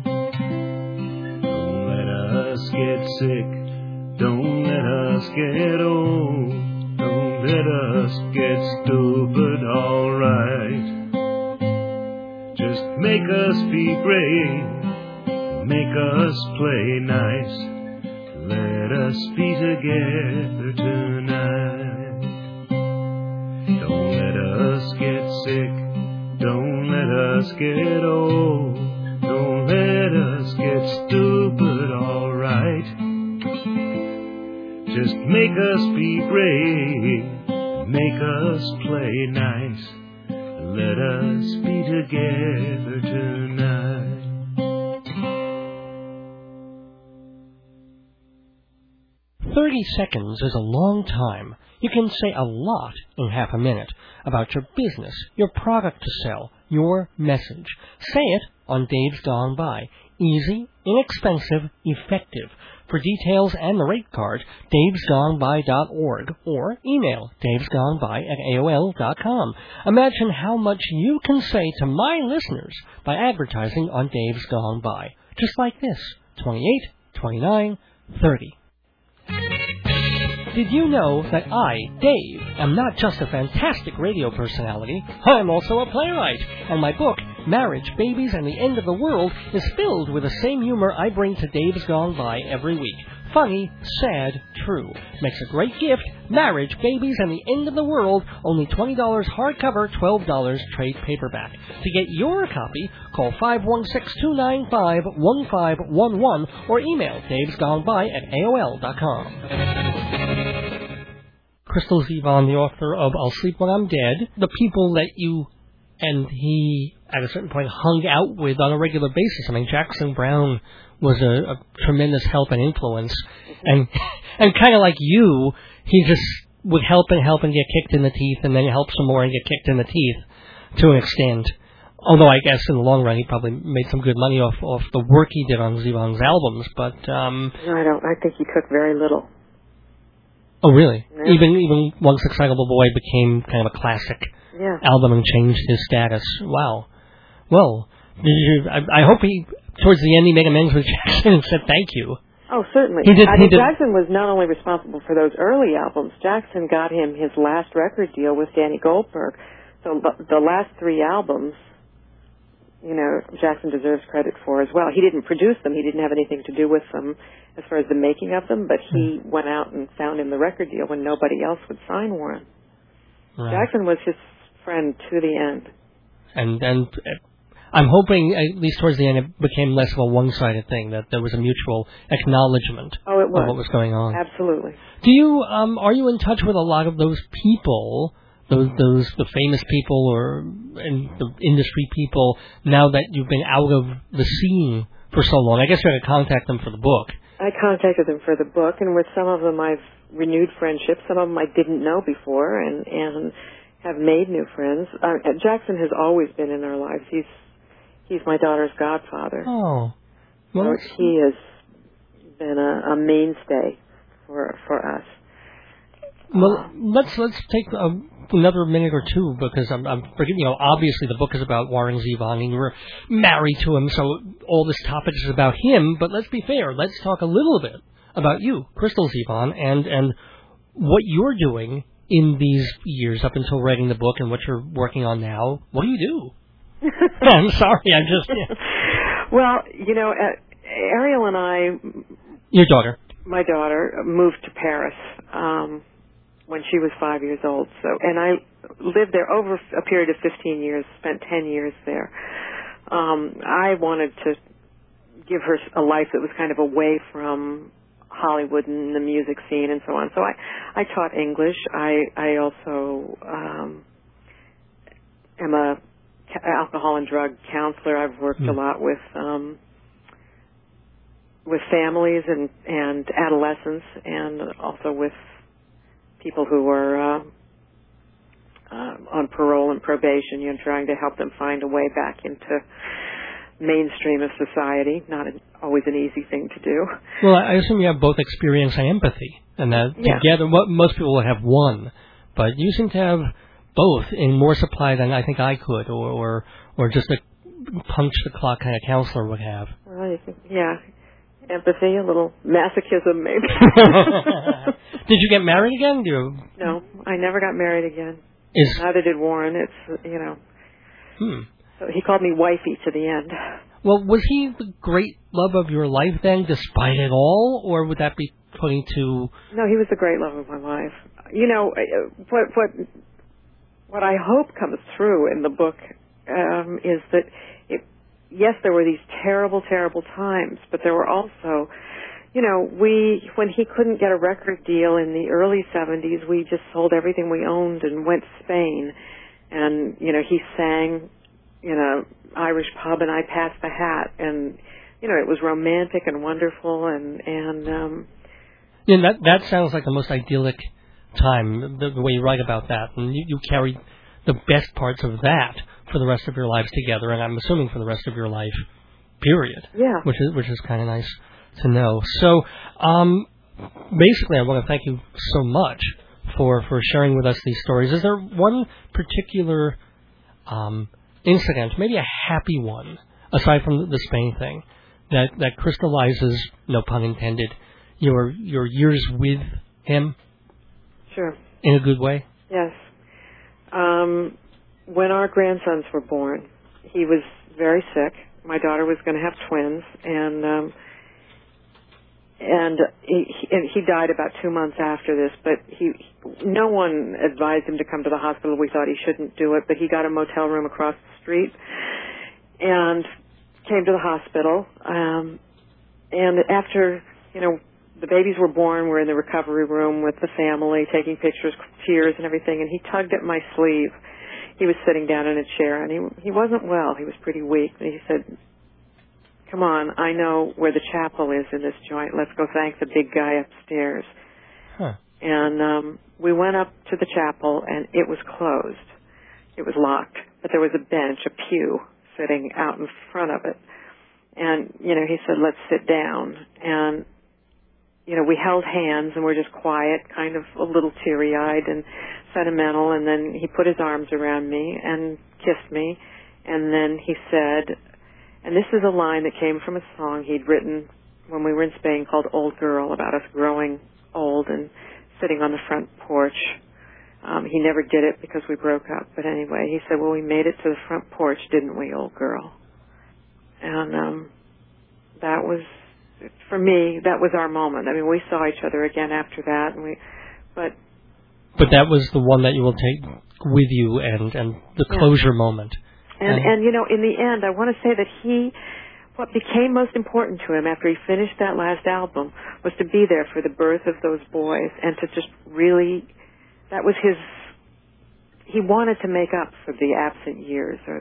Don't let us get sick, don't let us get old, don't let us get stupid, alright. Just make us be brave, make us play nice, let us be together tonight. Don't let us get sick, don't let us get old, don't let us get stupid, alright. Just make us be brave, make us play nice, let us be together tonight. 30 seconds is a long time. You can say a lot in half a minute about your business, your product to sell, your message. Say it on Dave's Gone By. Easy, inexpensive, effective. For details and the rate card, davesgoneby.org or email davesgoneby@aol.com. Imagine how much you can say to my listeners by advertising on Dave's Gone By. Just like this. 28, 29, 30. Did you know that I, Dave, am not just a fantastic radio personality, I'm also a playwright, and my book, Marriage, Babies, and the End of the World, is filled with the same humor I bring to Dave's Gone By every week. Funny, sad, true. Makes a great gift. Marriage, Babies, and the End of the World, only $20 hardcover, $12 trade paperback. To get your copy, call 516-295-1511 or email davesgoneby@aol.com. Crystal Zevon, the author of I'll Sleep When I'm Dead. The people that you and he, at a certain point, hung out with on a regular basis. I mean, Jackson Browne was a tremendous help and influence. And kind of like you, he just would help and get kicked in the teeth, and then help some more and get kicked in the teeth to an extent. Although I guess in the long run he probably made some good money off the work he did on Zevon's albums. But no, I don't. I think he took very little. Oh, really? Yeah. Even One Excitable Boy became kind of a classic album and changed his status. Wow. Well, I hope towards the end, he made amends with Jackson and said thank you. Oh, certainly. Jackson was not only responsible for those early albums. Jackson got him his last record deal with Danny Goldberg. So the last 3 albums, Jackson deserves credit for as well. He didn't produce them. He didn't have anything to do with them as far as the making of them, but he went out and found him the record deal when nobody else would sign Warren. Right. Jackson was his friend to the end. And I'm hoping, at least towards the end, it became less of a one-sided thing, that there was a mutual acknowledgement of what was going on. Absolutely. Are you in touch with a lot of those people, the famous people and the industry people, now that you've been out of the scene for so long? I guess you're going to contact them for the book. I contacted them for the book, and with some of them I've renewed friendships. Some of them I didn't know before, and have made new friends. Jackson has always been in our lives. He's my daughter's godfather. Oh, well, so he has been a mainstay for us. Well, let's take another minute or two, because I'm forgetting. Obviously the book is about Warren Zevon, and you were married to him, so all this topic is about him. But let's be fair. Let's talk a little bit about you, Crystal Zevon, and what you're doing in these years up until writing the book, and what you're working on now. What do you do? I'm sorry, I'm just... Yeah. Well, Ariel and I... Your daughter. My daughter moved to Paris when she was 5 years old. And I lived there over a period of 15 years, spent 10 years there. I wanted to give her a life that was kind of away from Hollywood and the music scene and so on. So I taught English. I also am a alcohol and drug counselor. I've worked a lot with families and adolescents, and also with people who are on parole and probation, trying to help them find a way back into mainstream of society. Not always an easy thing to do. Well, I assume you have both experience and empathy, and that together, most people will have one, but you seem to have both in more supply than I think I could, or just a punch the clock kind of counselor would have. Well, empathy, a little masochism, maybe. Did you get married again? No, I never got married again. Neither did Warren. It's So he called me wifey to the end. Well, was he the great love of your life then, despite it all, or would that be putting too... No, he was the great love of my life. What I hope comes through in the book is that, yes, there were these terrible, terrible times, but there were also, when he couldn't get a record deal in the early 70s, we just sold everything we owned and went to Spain. And, he sang in an Irish pub, and I passed the hat. And, it was romantic and wonderful. And that sounds like the most idyllic time, the way you write about that, and you carried the best parts of that for the rest of your lives together, and I'm assuming for the rest of your life, period. Yeah. Which is kind of nice to know. So, basically, I want to thank you so much for sharing with us these stories. Is there one particular incident, maybe a happy one, aside from the Spain thing, that crystallizes, no pun intended, your years with him? Sure. In a good way? Yes. When our grandsons were born, he was very sick. My daughter was going to have twins, and he died about 2 months after this. But no one advised him to come to the hospital. We thought he shouldn't do it, but he got a motel room across the street and came to the hospital. And after, the babies were born, we're in the recovery room with the family, taking pictures, tears and everything, and he tugged at my sleeve. He was sitting down in a chair, and he wasn't well. He was pretty weak. And he said, "Come on, I know where the chapel is in this joint. Let's go thank the big guy upstairs." Huh. And we went up to the chapel, and it was closed. It was locked, but there was a bench, a pew, sitting out in front of it. And, he said, "Let's sit down." And we held hands and were just quiet, kind of a little teary-eyed and sentimental, and then he put his arms around me and kissed me, and then he said, and this is a line that came from a song he'd written when we were in Spain called Old Girl, about us growing old and sitting on the front porch. He never did it because we broke up, but anyway, he said, well, we made it to the front porch, didn't we, old girl? And that was, for me, that was our moment. I mean, we saw each other again after that, and But that was the one that you will take with you and the closure moment. And in the end, I want to say that what became most important to him after he finished that last album was to be there for the birth of those boys and to just really, that was he wanted to make up for the absent years or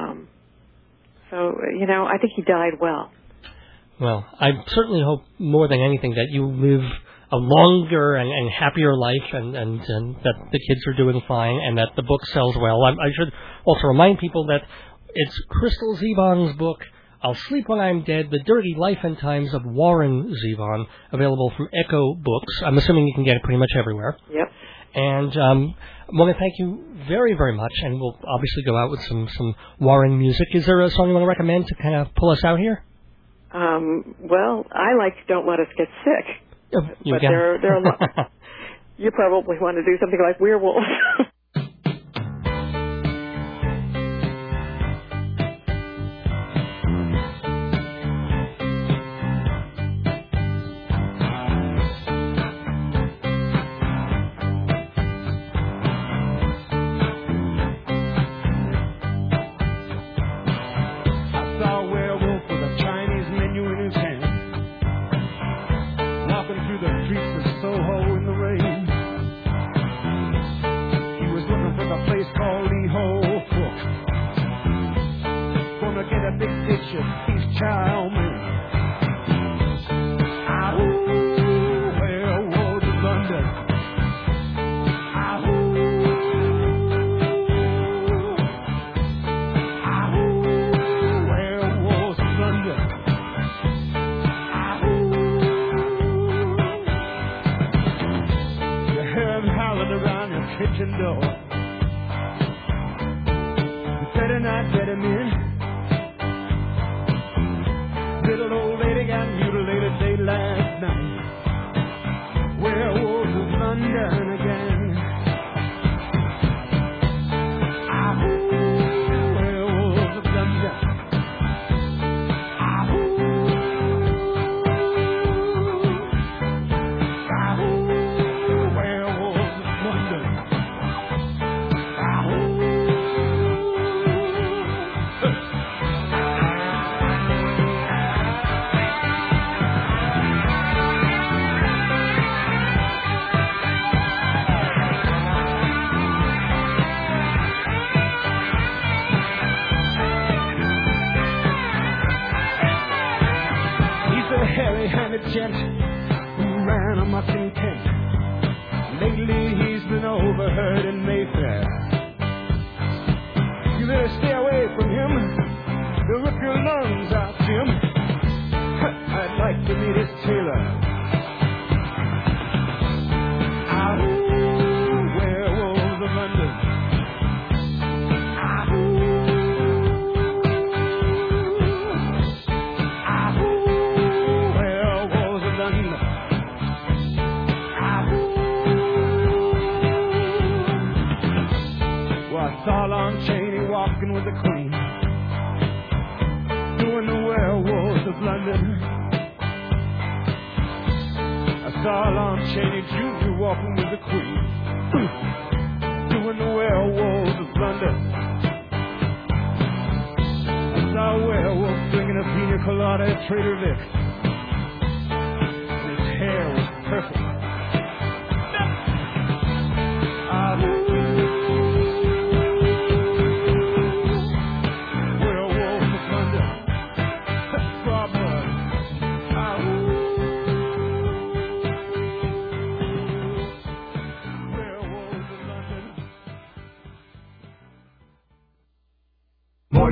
I think he died well. Well, I certainly hope more than anything that you live a longer and happier life and that the kids are doing fine and that the book sells well. I should also remind people that it's Crystal Zevon's book, I'll Sleep When I'm Dead, The Dirty Life and Times of Warren Zevon, available from Echo Books. I'm assuming you can get it pretty much everywhere. Yep. And I want to thank you very, very much, and we'll obviously go out with some Warren music. Is there a song you want to recommend to kind of pull us out here? Well, I like Don't Let Us Get Sick. But there are a lot. You probably want to do something like Werewolves.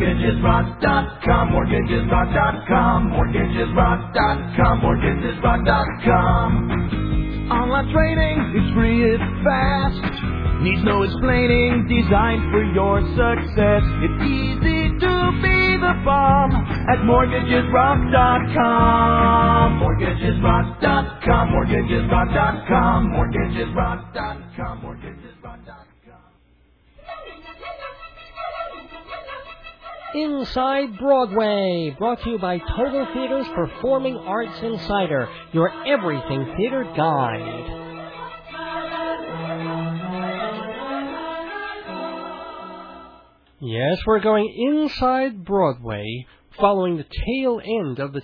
MortgagesRock.com, MortgagesRock.com, MortgagesRock.com, MortgagesRock.com. Online trading is free, it's fast. Needs no explaining, designed for your success. It's easy to be the bomb at MortgagesRock.com. MortgagesRock.com, MortgagesRock.com, MortgagesRock.com, MortgagesRock.com. Inside Broadway, brought to you by Total Theater's Performing Arts Insider, your everything theater guide. Yes, we're going inside Broadway, following the tail end of the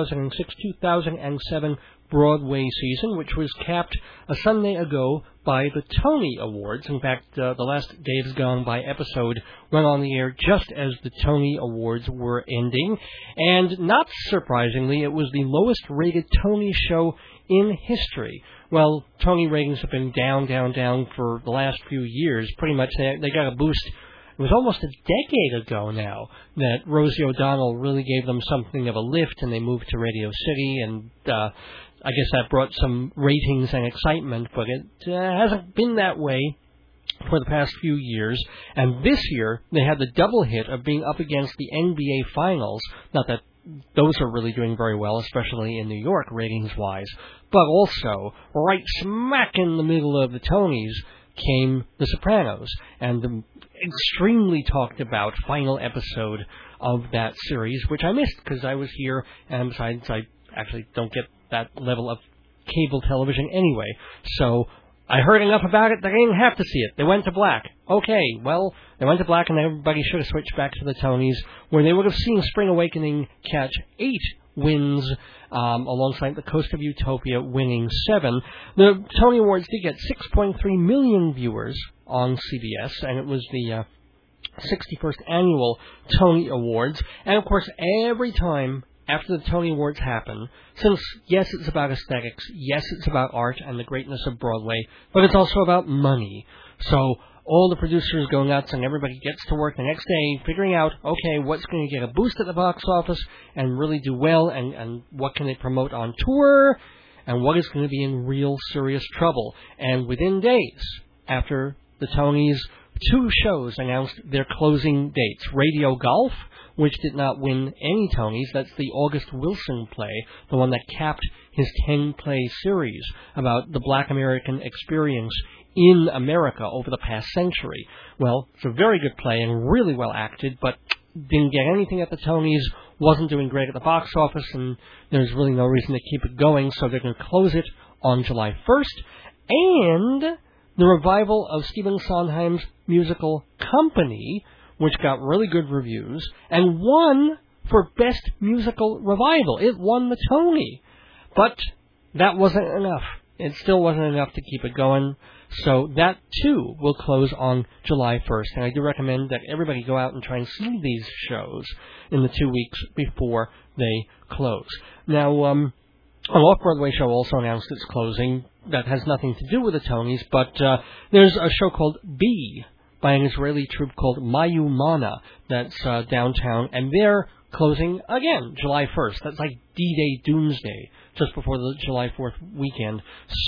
2006-2007 Broadway season, which was capped a Sunday ago by the Tony Awards. In fact, the last Dave's Gone By episode went on the air just as the Tony Awards were ending, and not surprisingly, it was the lowest-rated Tony show in history. Well, Tony ratings have been down for the last few years. Pretty much, they got a boost. It was almost a decade ago now that Rosie O'Donnell really gave them something of a lift, and they moved to Radio City, and I guess that brought some ratings and excitement, but it hasn't been that way for the past few years. And this year, they had the double hit of being up against the NBA Finals. Not that those are really doing very well, especially in New York, ratings-wise, but also, right smack in the middle of the Tonys, came The Sopranos, and the extremely talked about final episode of that series, which I missed because I was here, and besides, I actually don't get that level of cable television anyway. So I heard enough about it that I didn't have to see it. They went to black. Okay, well, they went to black, and everybody should have switched back to the Tonys, where they would have seen Spring Awakening catch 8 wins, alongside The Coast of Utopia winning 7. The Tony Awards did get 6.3 million viewers on CBS, and it was the 61st annual Tony Awards. And of course, every time after the Tony Awards happen, since yes, it's about aesthetics, yes, it's about art and the greatness of Broadway, but it's also about money. So all the producers go nuts, and everybody gets to work the next day figuring out, okay, what's going to get a boost at the box office and really do well, and what can they promote on tour, and what is going to be in real serious trouble. And within days after the Tonys, 2 shows announced their closing dates. Radio Golf, which did not win any Tonys. That's the August Wilson play, the one that capped his 10-play series about the Black American experience in America over the past century. Well, it's a very good play and really well acted, but didn't get anything at the Tonys, wasn't doing great at the box office, and there's really no reason to keep it going, so they're going to close it on July 1st. And the revival of Stephen Sondheim's musical Company, which got really good reviews, and won for Best Musical Revival. It won the Tony. But that wasn't enough. It still wasn't enough to keep it going. So that, too, will close on July 1st. And I do recommend that everybody go out and try and see these shows in the 2 weeks before they close. Now, an off-Broadway show also announced its closing. That has nothing to do with the Tonys, but there's a show called B by an Israeli troupe called Mayumana that's downtown, and they're closing again July 1st. That's like D-Day Doomsday, just before the July 4th weekend.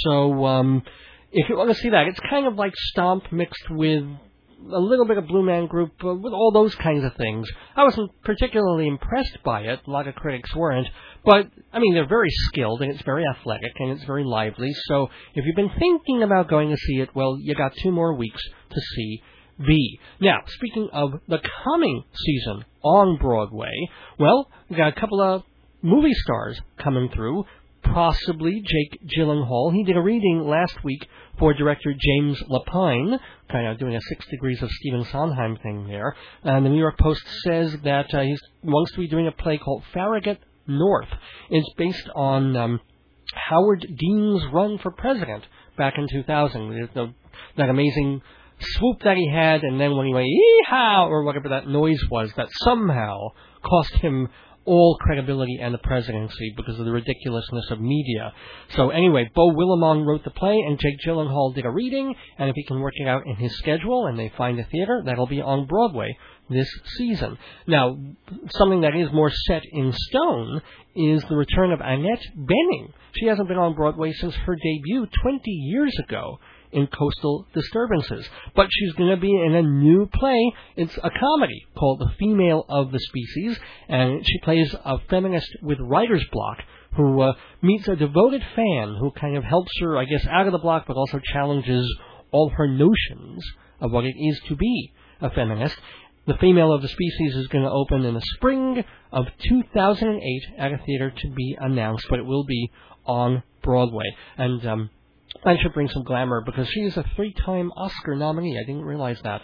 So if you want to see that, it's kind of like Stomp mixed with a little bit of Blue Man Group, with all those kinds of things. I wasn't particularly impressed by it. A lot of critics weren't. But, I mean, they're very skilled, and it's very athletic, and it's very lively. So if you've been thinking about going to see it, well, you got 2 more weeks to see B. Now, speaking of the coming season on Broadway, well, we got a couple of movie stars coming through. Possibly Jake Gyllenhaal. He did a reading last week for director James Lapine, kind of doing a 6 Degrees of Stephen Sondheim thing there. And the New York Post says that he wants to be doing a play called Farragut North. It's based on Howard Dean's run for president back in 2000. That amazing swoop that he had, and then when he went, yee-haw, or whatever that noise was, that somehow cost him all credibility and the presidency because of the ridiculousness of media. So anyway, Beau Willimon wrote the play, and Jake Gyllenhaal did a reading, and if he can work it out in his schedule and they find a theater, that'll be on Broadway this season. Now, something that is more set in stone is the return of Annette Bening. She hasn't been on Broadway since her debut 20 years ago in Coastal Disturbances. But she's going to be in a new play. It's a comedy called The Female of the Species, and she plays a feminist with writer's block who meets a devoted fan who kind of helps her, I guess, out of the block, but also challenges all her notions of what it is to be a feminist. The Female of the Species is going to open in the spring of 2008 at a theater to be announced, but it will be on Broadway. And that should bring some glamour because she is a 3-time Oscar nominee. I didn't realize that.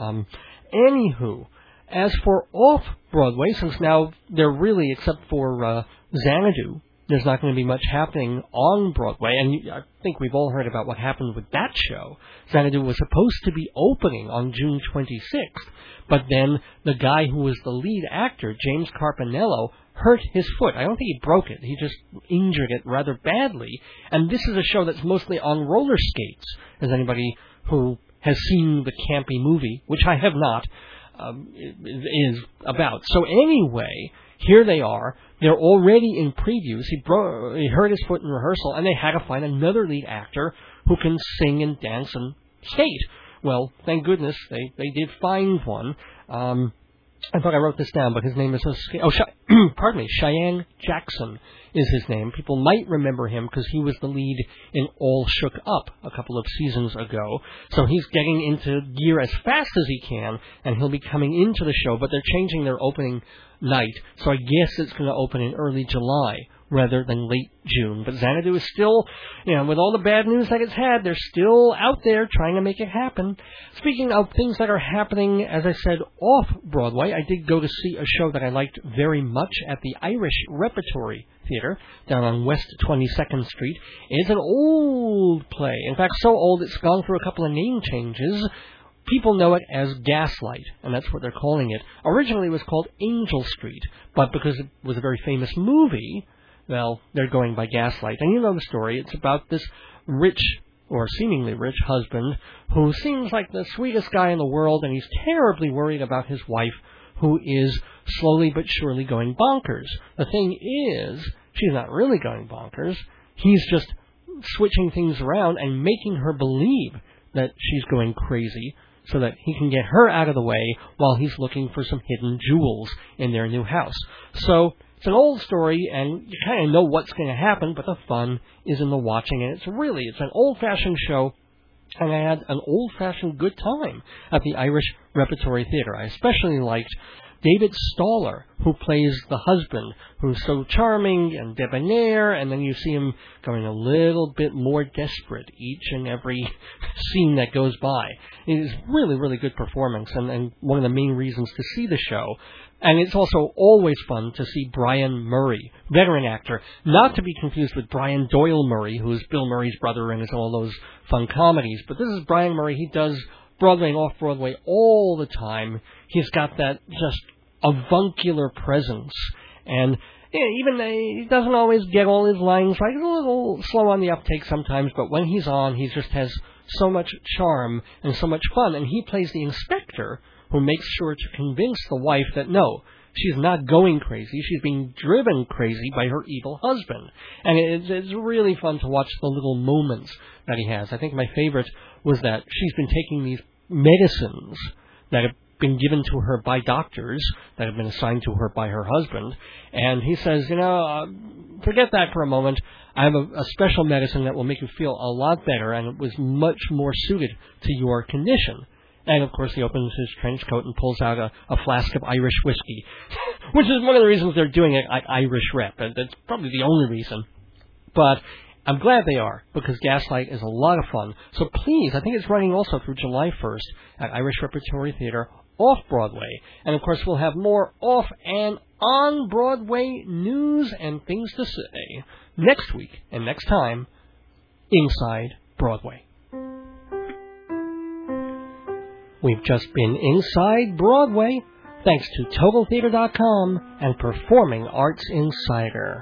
Anywho, as for off-Broadway, since now they're really, except for Xanadu, there's not going to be much happening on Broadway, and I think we've all heard about what happened with that show. Xanadu was supposed to be opening on June 26th, but then the guy who was the lead actor, James Carpinello, hurt his foot. I don't think he broke it. He just injured it rather badly. And this is a show that's mostly on roller skates, as anybody who has seen the campy movie, which I have not, is about. So anyway, here they are. They're already in previews. He hurt his foot in rehearsal, and they had to find another lead actor who can sing and dance and skate. Well, thank goodness they did find one. I thought I wrote this down, but his name is Cheyenne Jackson is his name. People might remember him because he was the lead in All Shook Up a couple of seasons ago. So he's getting into gear as fast as he can, and he'll be coming into the show, but they're changing their opening night, so I guess it's going to open in early July rather than late June. But Xanadu is still, with all the bad news that it's had, they're still out there trying to make it happen. Speaking of things that are happening, as I said, off-Broadway, I did go to see a show that I liked very much at the Irish Repertory Theater down on West 22nd Street. It's an old play. In fact, so old it's gone through a couple of name changes. People know it as Gaslight, and that's what they're calling it. Originally it was called Angel Street, but because it was a very famous movie, well, they're going by Gaslight. And you know the story. It's about this rich, or seemingly rich, husband who seems like the sweetest guy in the world, and he's terribly worried about his wife, who is slowly but surely going bonkers. The thing is, she's not really going bonkers. He's just switching things around and making her believe that she's going crazy, so that he can get her out of the way while he's looking for some hidden jewels in their new house. So it's an old story, and you kind of know what's going to happen, but the fun is in the watching, and it's an old-fashioned show, and I had an old-fashioned good time at the Irish Repertory Theater. I especially liked David Staller, who plays the husband, who's so charming and debonair, and then you see him going a little bit more desperate each and every scene that goes by. It is really, really good performance, and one of the main reasons to see the show. And it's also always fun to see Brian Murray, veteran actor, not to be confused with Brian Doyle Murray, who is Bill Murray's brother and is in all those fun comedies. But this is Brian Murray. He does Broadway and off-Broadway all the time. He's got that just avuncular presence. And even he doesn't always get all his lines right. He's a little slow on the uptake sometimes, but when he's on, he just has so much charm and so much fun. And he plays the inspector who makes sure to convince the wife that, no, she's not going crazy. She's being driven crazy by her evil husband. And it's really fun to watch the little moments that he has. I think my favorite was that she's been taking these medicines that have been given to her by doctors that have been assigned to her by her husband. And he says, forget that for a moment. I have a special medicine that will make you feel a lot better, and it was much more suited to your condition. And, of course, he opens his trench coat and pulls out a flask of Irish whiskey, which is one of the reasons they're doing it Irish Rep. That's probably the only reason. But I'm glad they are, because Gaslight is a lot of fun. So please, I think it's running also through July 1st at Irish Repertory Theater off-Broadway. And, of course, we'll have more off- and on-Broadway news and things to say next week and next time Inside Broadway. We've just been Inside Broadway. Thanks to TotalTheater.com and Performing Arts Insider.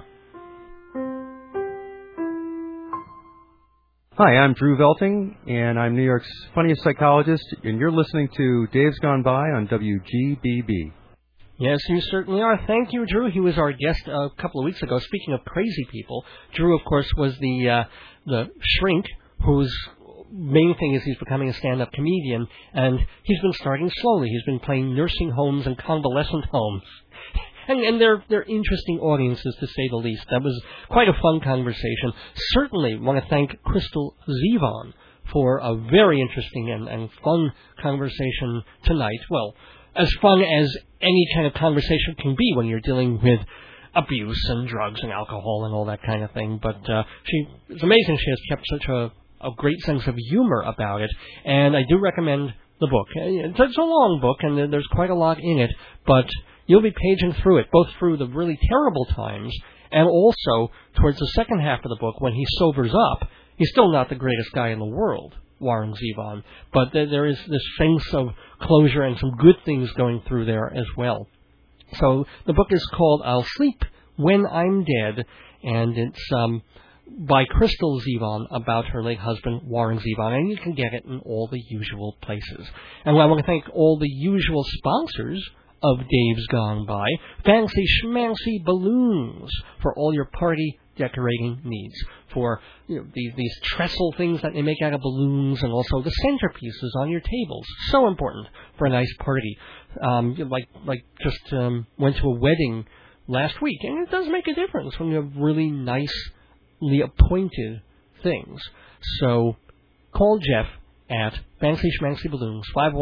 Hi, I'm Drew Velting, and I'm New York's funniest psychologist, and you're listening to Dave's Gone By on WGBB. Yes, you certainly are. Thank you, Drew. He was our guest a couple of weeks ago. Speaking of crazy people, Drew, of course, was the shrink whose main thing is he's becoming a stand-up comedian, and he's been starting slowly. He's been playing nursing homes and convalescent homes. And they're interesting audiences, to say the least. That was quite a fun conversation. Certainly want to thank Crystal Zevon for a very interesting and fun conversation tonight. Well, as fun as any kind of conversation can be when you're dealing with abuse and drugs and alcohol and all that kind of thing. But it's amazing she has kept such a great sense of humor about it. And I do recommend the book. It's a long book, and there's quite a lot in it, but you'll be paging through it, both through the really terrible times and also towards the second half of the book when he sobers up. He's still not the greatest guy in the world, Warren Zevon, but there is this sense of closure and some good things going through there as well. So the book is called I'll Sleep When I'm Dead, and it's by Crystal Zevon about her late husband, Warren Zevon, and you can get it in all the usual places. And I want to thank all the usual sponsors of Dave's Gone By, Fancy Schmancy Balloons, for all your party decorating needs, for these trestle things that they make out of balloons, and also the centerpieces on your tables. So important for a nice party. Just went to a wedding last week, and it does make a difference when you have really nicely appointed things. So call Jeff at Fancy Schmancy Balloons,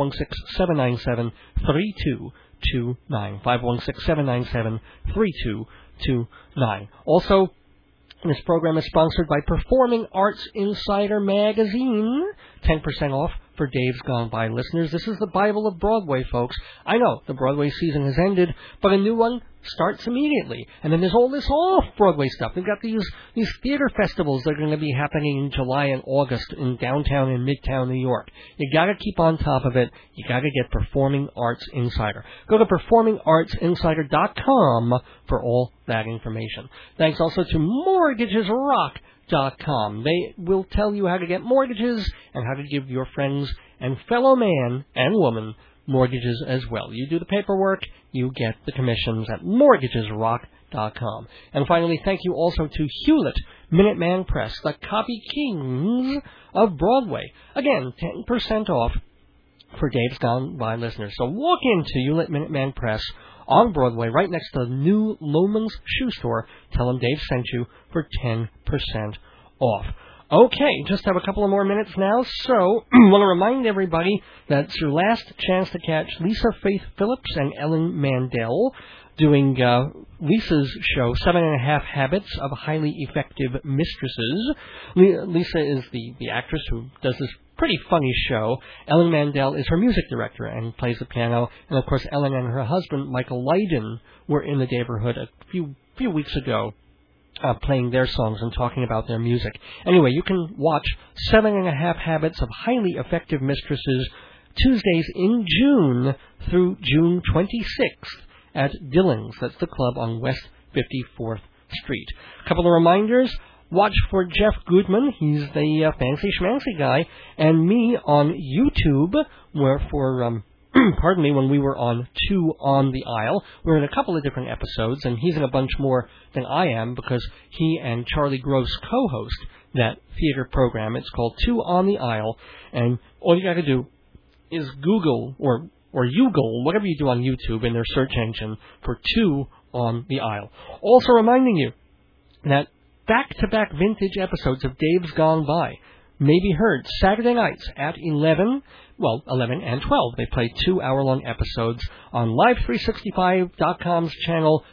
516-797-3229, 516-797-3229. Also, this program is sponsored by Performing Arts Insider Magazine. 10% off for Dave's Gone By listeners. This is the Bible of Broadway, folks. I know the Broadway season has ended, but a new one starts immediately. And then there's all this off-Broadway stuff. They've got these theater festivals that are going to be happening in July and August in downtown and midtown New York. You got to keep on top of it. You got to get Performing Arts Insider. Go to performingartsinsider.com for all that information. Thanks also to MortgagesRock.com. They will tell you how to get mortgages and how to give your friends and fellow man and woman mortgages as well. You do the paperwork, you get the commissions at MortgagesRock.com. And finally, thank you also to Hewlett Minuteman Press, the copy kings of Broadway. Again, 10% off for Dave's Gone By listeners. So walk into Hewlett Minuteman Press on Broadway, right next to the new Loman's Shoe Store. Tell them Dave sent you for 10% off. Okay, just have a couple of more minutes now, so I want to remind everybody that it's your last chance to catch Lisa Faith Phillips and Ellen Mandel doing Lisa's show, 7.5 Habits of Highly Effective Mistresses. Lisa is the actress who does this pretty funny show. Ellen Mandel is her music director and plays the piano. And, of course, Ellen and her husband, Michael Lydon, were in the neighborhood a few weeks ago, playing their songs and talking about their music. Anyway, you can watch 7.5 Habits of Highly Effective Mistresses Tuesdays in June through June 26th at Dillon's. That's the club on West 54th Street. A couple of reminders. Watch for Jeff Goodman. He's the Fancy Schmancy guy. And me on YouTube, where for when we were on Two on the Aisle. We're in a couple of different episodes, and he's in a bunch more than I am because he and Charlie Gross co-host that theater program. It's called Two on the Aisle, and all you got to do is Google or Google, whatever you do on YouTube in their search engine, for Two on the Aisle. Also reminding you that back-to-back vintage episodes of Dave's Gone By may be heard Saturday nights at 11 and 12. They play 2-hour-long episodes on Live365.com's channel,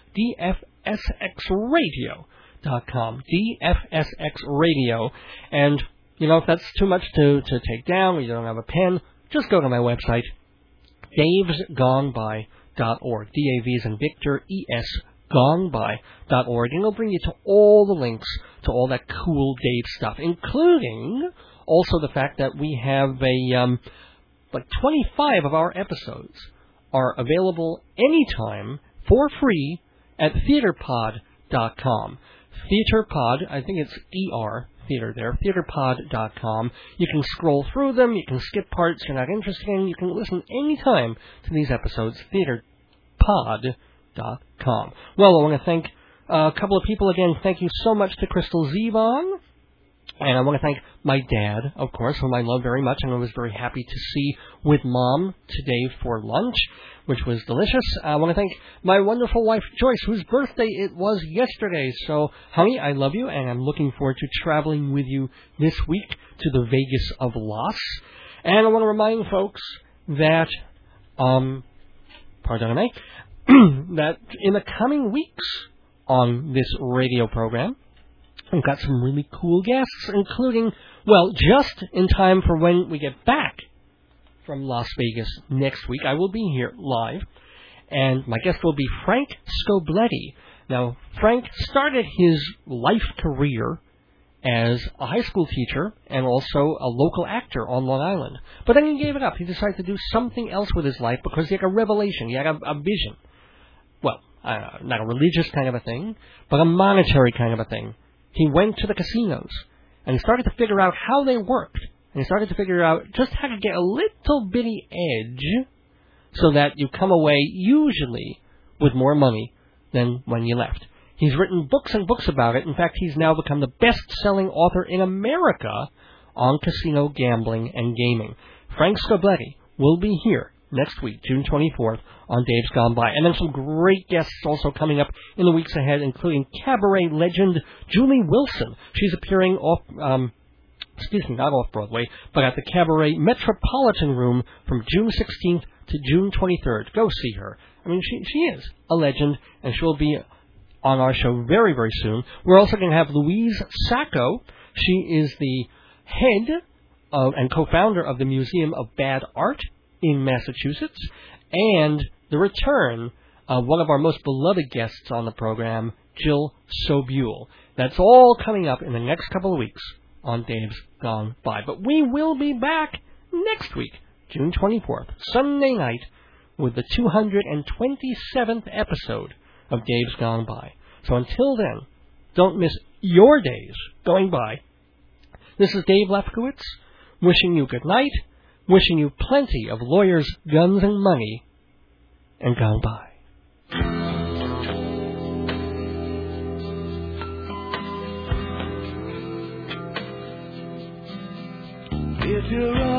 DFSXradio.com. DFSX Radio. And, if that's too much to take down or you don't have a pen, just go to my website, davesgoneby.org. D-A-V as in Victor, E-S, goneby.org, and it'll bring you to all the links to all that cool Dave stuff, including also the fact that we have 25 of our episodes are available anytime for free at theaterpod.com. Theaterpod, I think it's ER, theater there, theaterpod.com. You can scroll through them, you can skip parts you're not interested in, you can listen anytime to these episodes, theaterpod.com. Well, I want to thank a couple of people again. Thank you so much to Crystal Zevon. And I want to thank my dad, of course, whom I love very much, and I was very happy to see with Mom today for lunch, which was delicious. I want to thank my wonderful wife, Joyce, whose birthday it was yesterday. So, honey, I love you, and I'm looking forward to traveling with you this week to the Vegas of Los. And I want to remind folks that, that in the coming weeks on this radio program, we've got some really cool guests, including, well, just in time for when we get back from Las Vegas next week. I will be here live, and my guest will be Frank Scobletti. Now, Frank started his life career as a high school teacher and also a local actor on Long Island. But then he gave it up. He decided to do something else with his life because he had a revelation. He had a vision. Well, not a religious kind of a thing, but a monetary kind of a thing. He went to the casinos, and he started to figure out how they worked, and he started to figure out just how to get a little bitty edge so that you come away usually with more money than when you left. He's written books and books about it. In fact, he's now become the best-selling author in America on casino gambling and gaming. Frank Scobletti will be here next week, June 24th, on Dave's Gone By. And then some great guests also coming up in the weeks ahead, including cabaret legend Julie Wilson. She's appearing not off Broadway, but at the Cabaret Metropolitan Room from June 16th to June 23rd. Go see her. I mean, she is a legend, and she'll be on our show very, very soon. We're also going to have Louise Sacco. She is the head of and co-founder of the Museum of Bad Art in Massachusetts, and the return of one of our most beloved guests on the program, Jill Sobule. That's all coming up in the next couple of weeks on Dave's Gone By. But we will be back next week, June 24th, Sunday night, with the 227th episode of Dave's Gone By. So until then, don't miss your days going by. This is Dave Lefkowitz, wishing you good night, wishing you plenty of lawyers, guns, and money, and gone by. If you're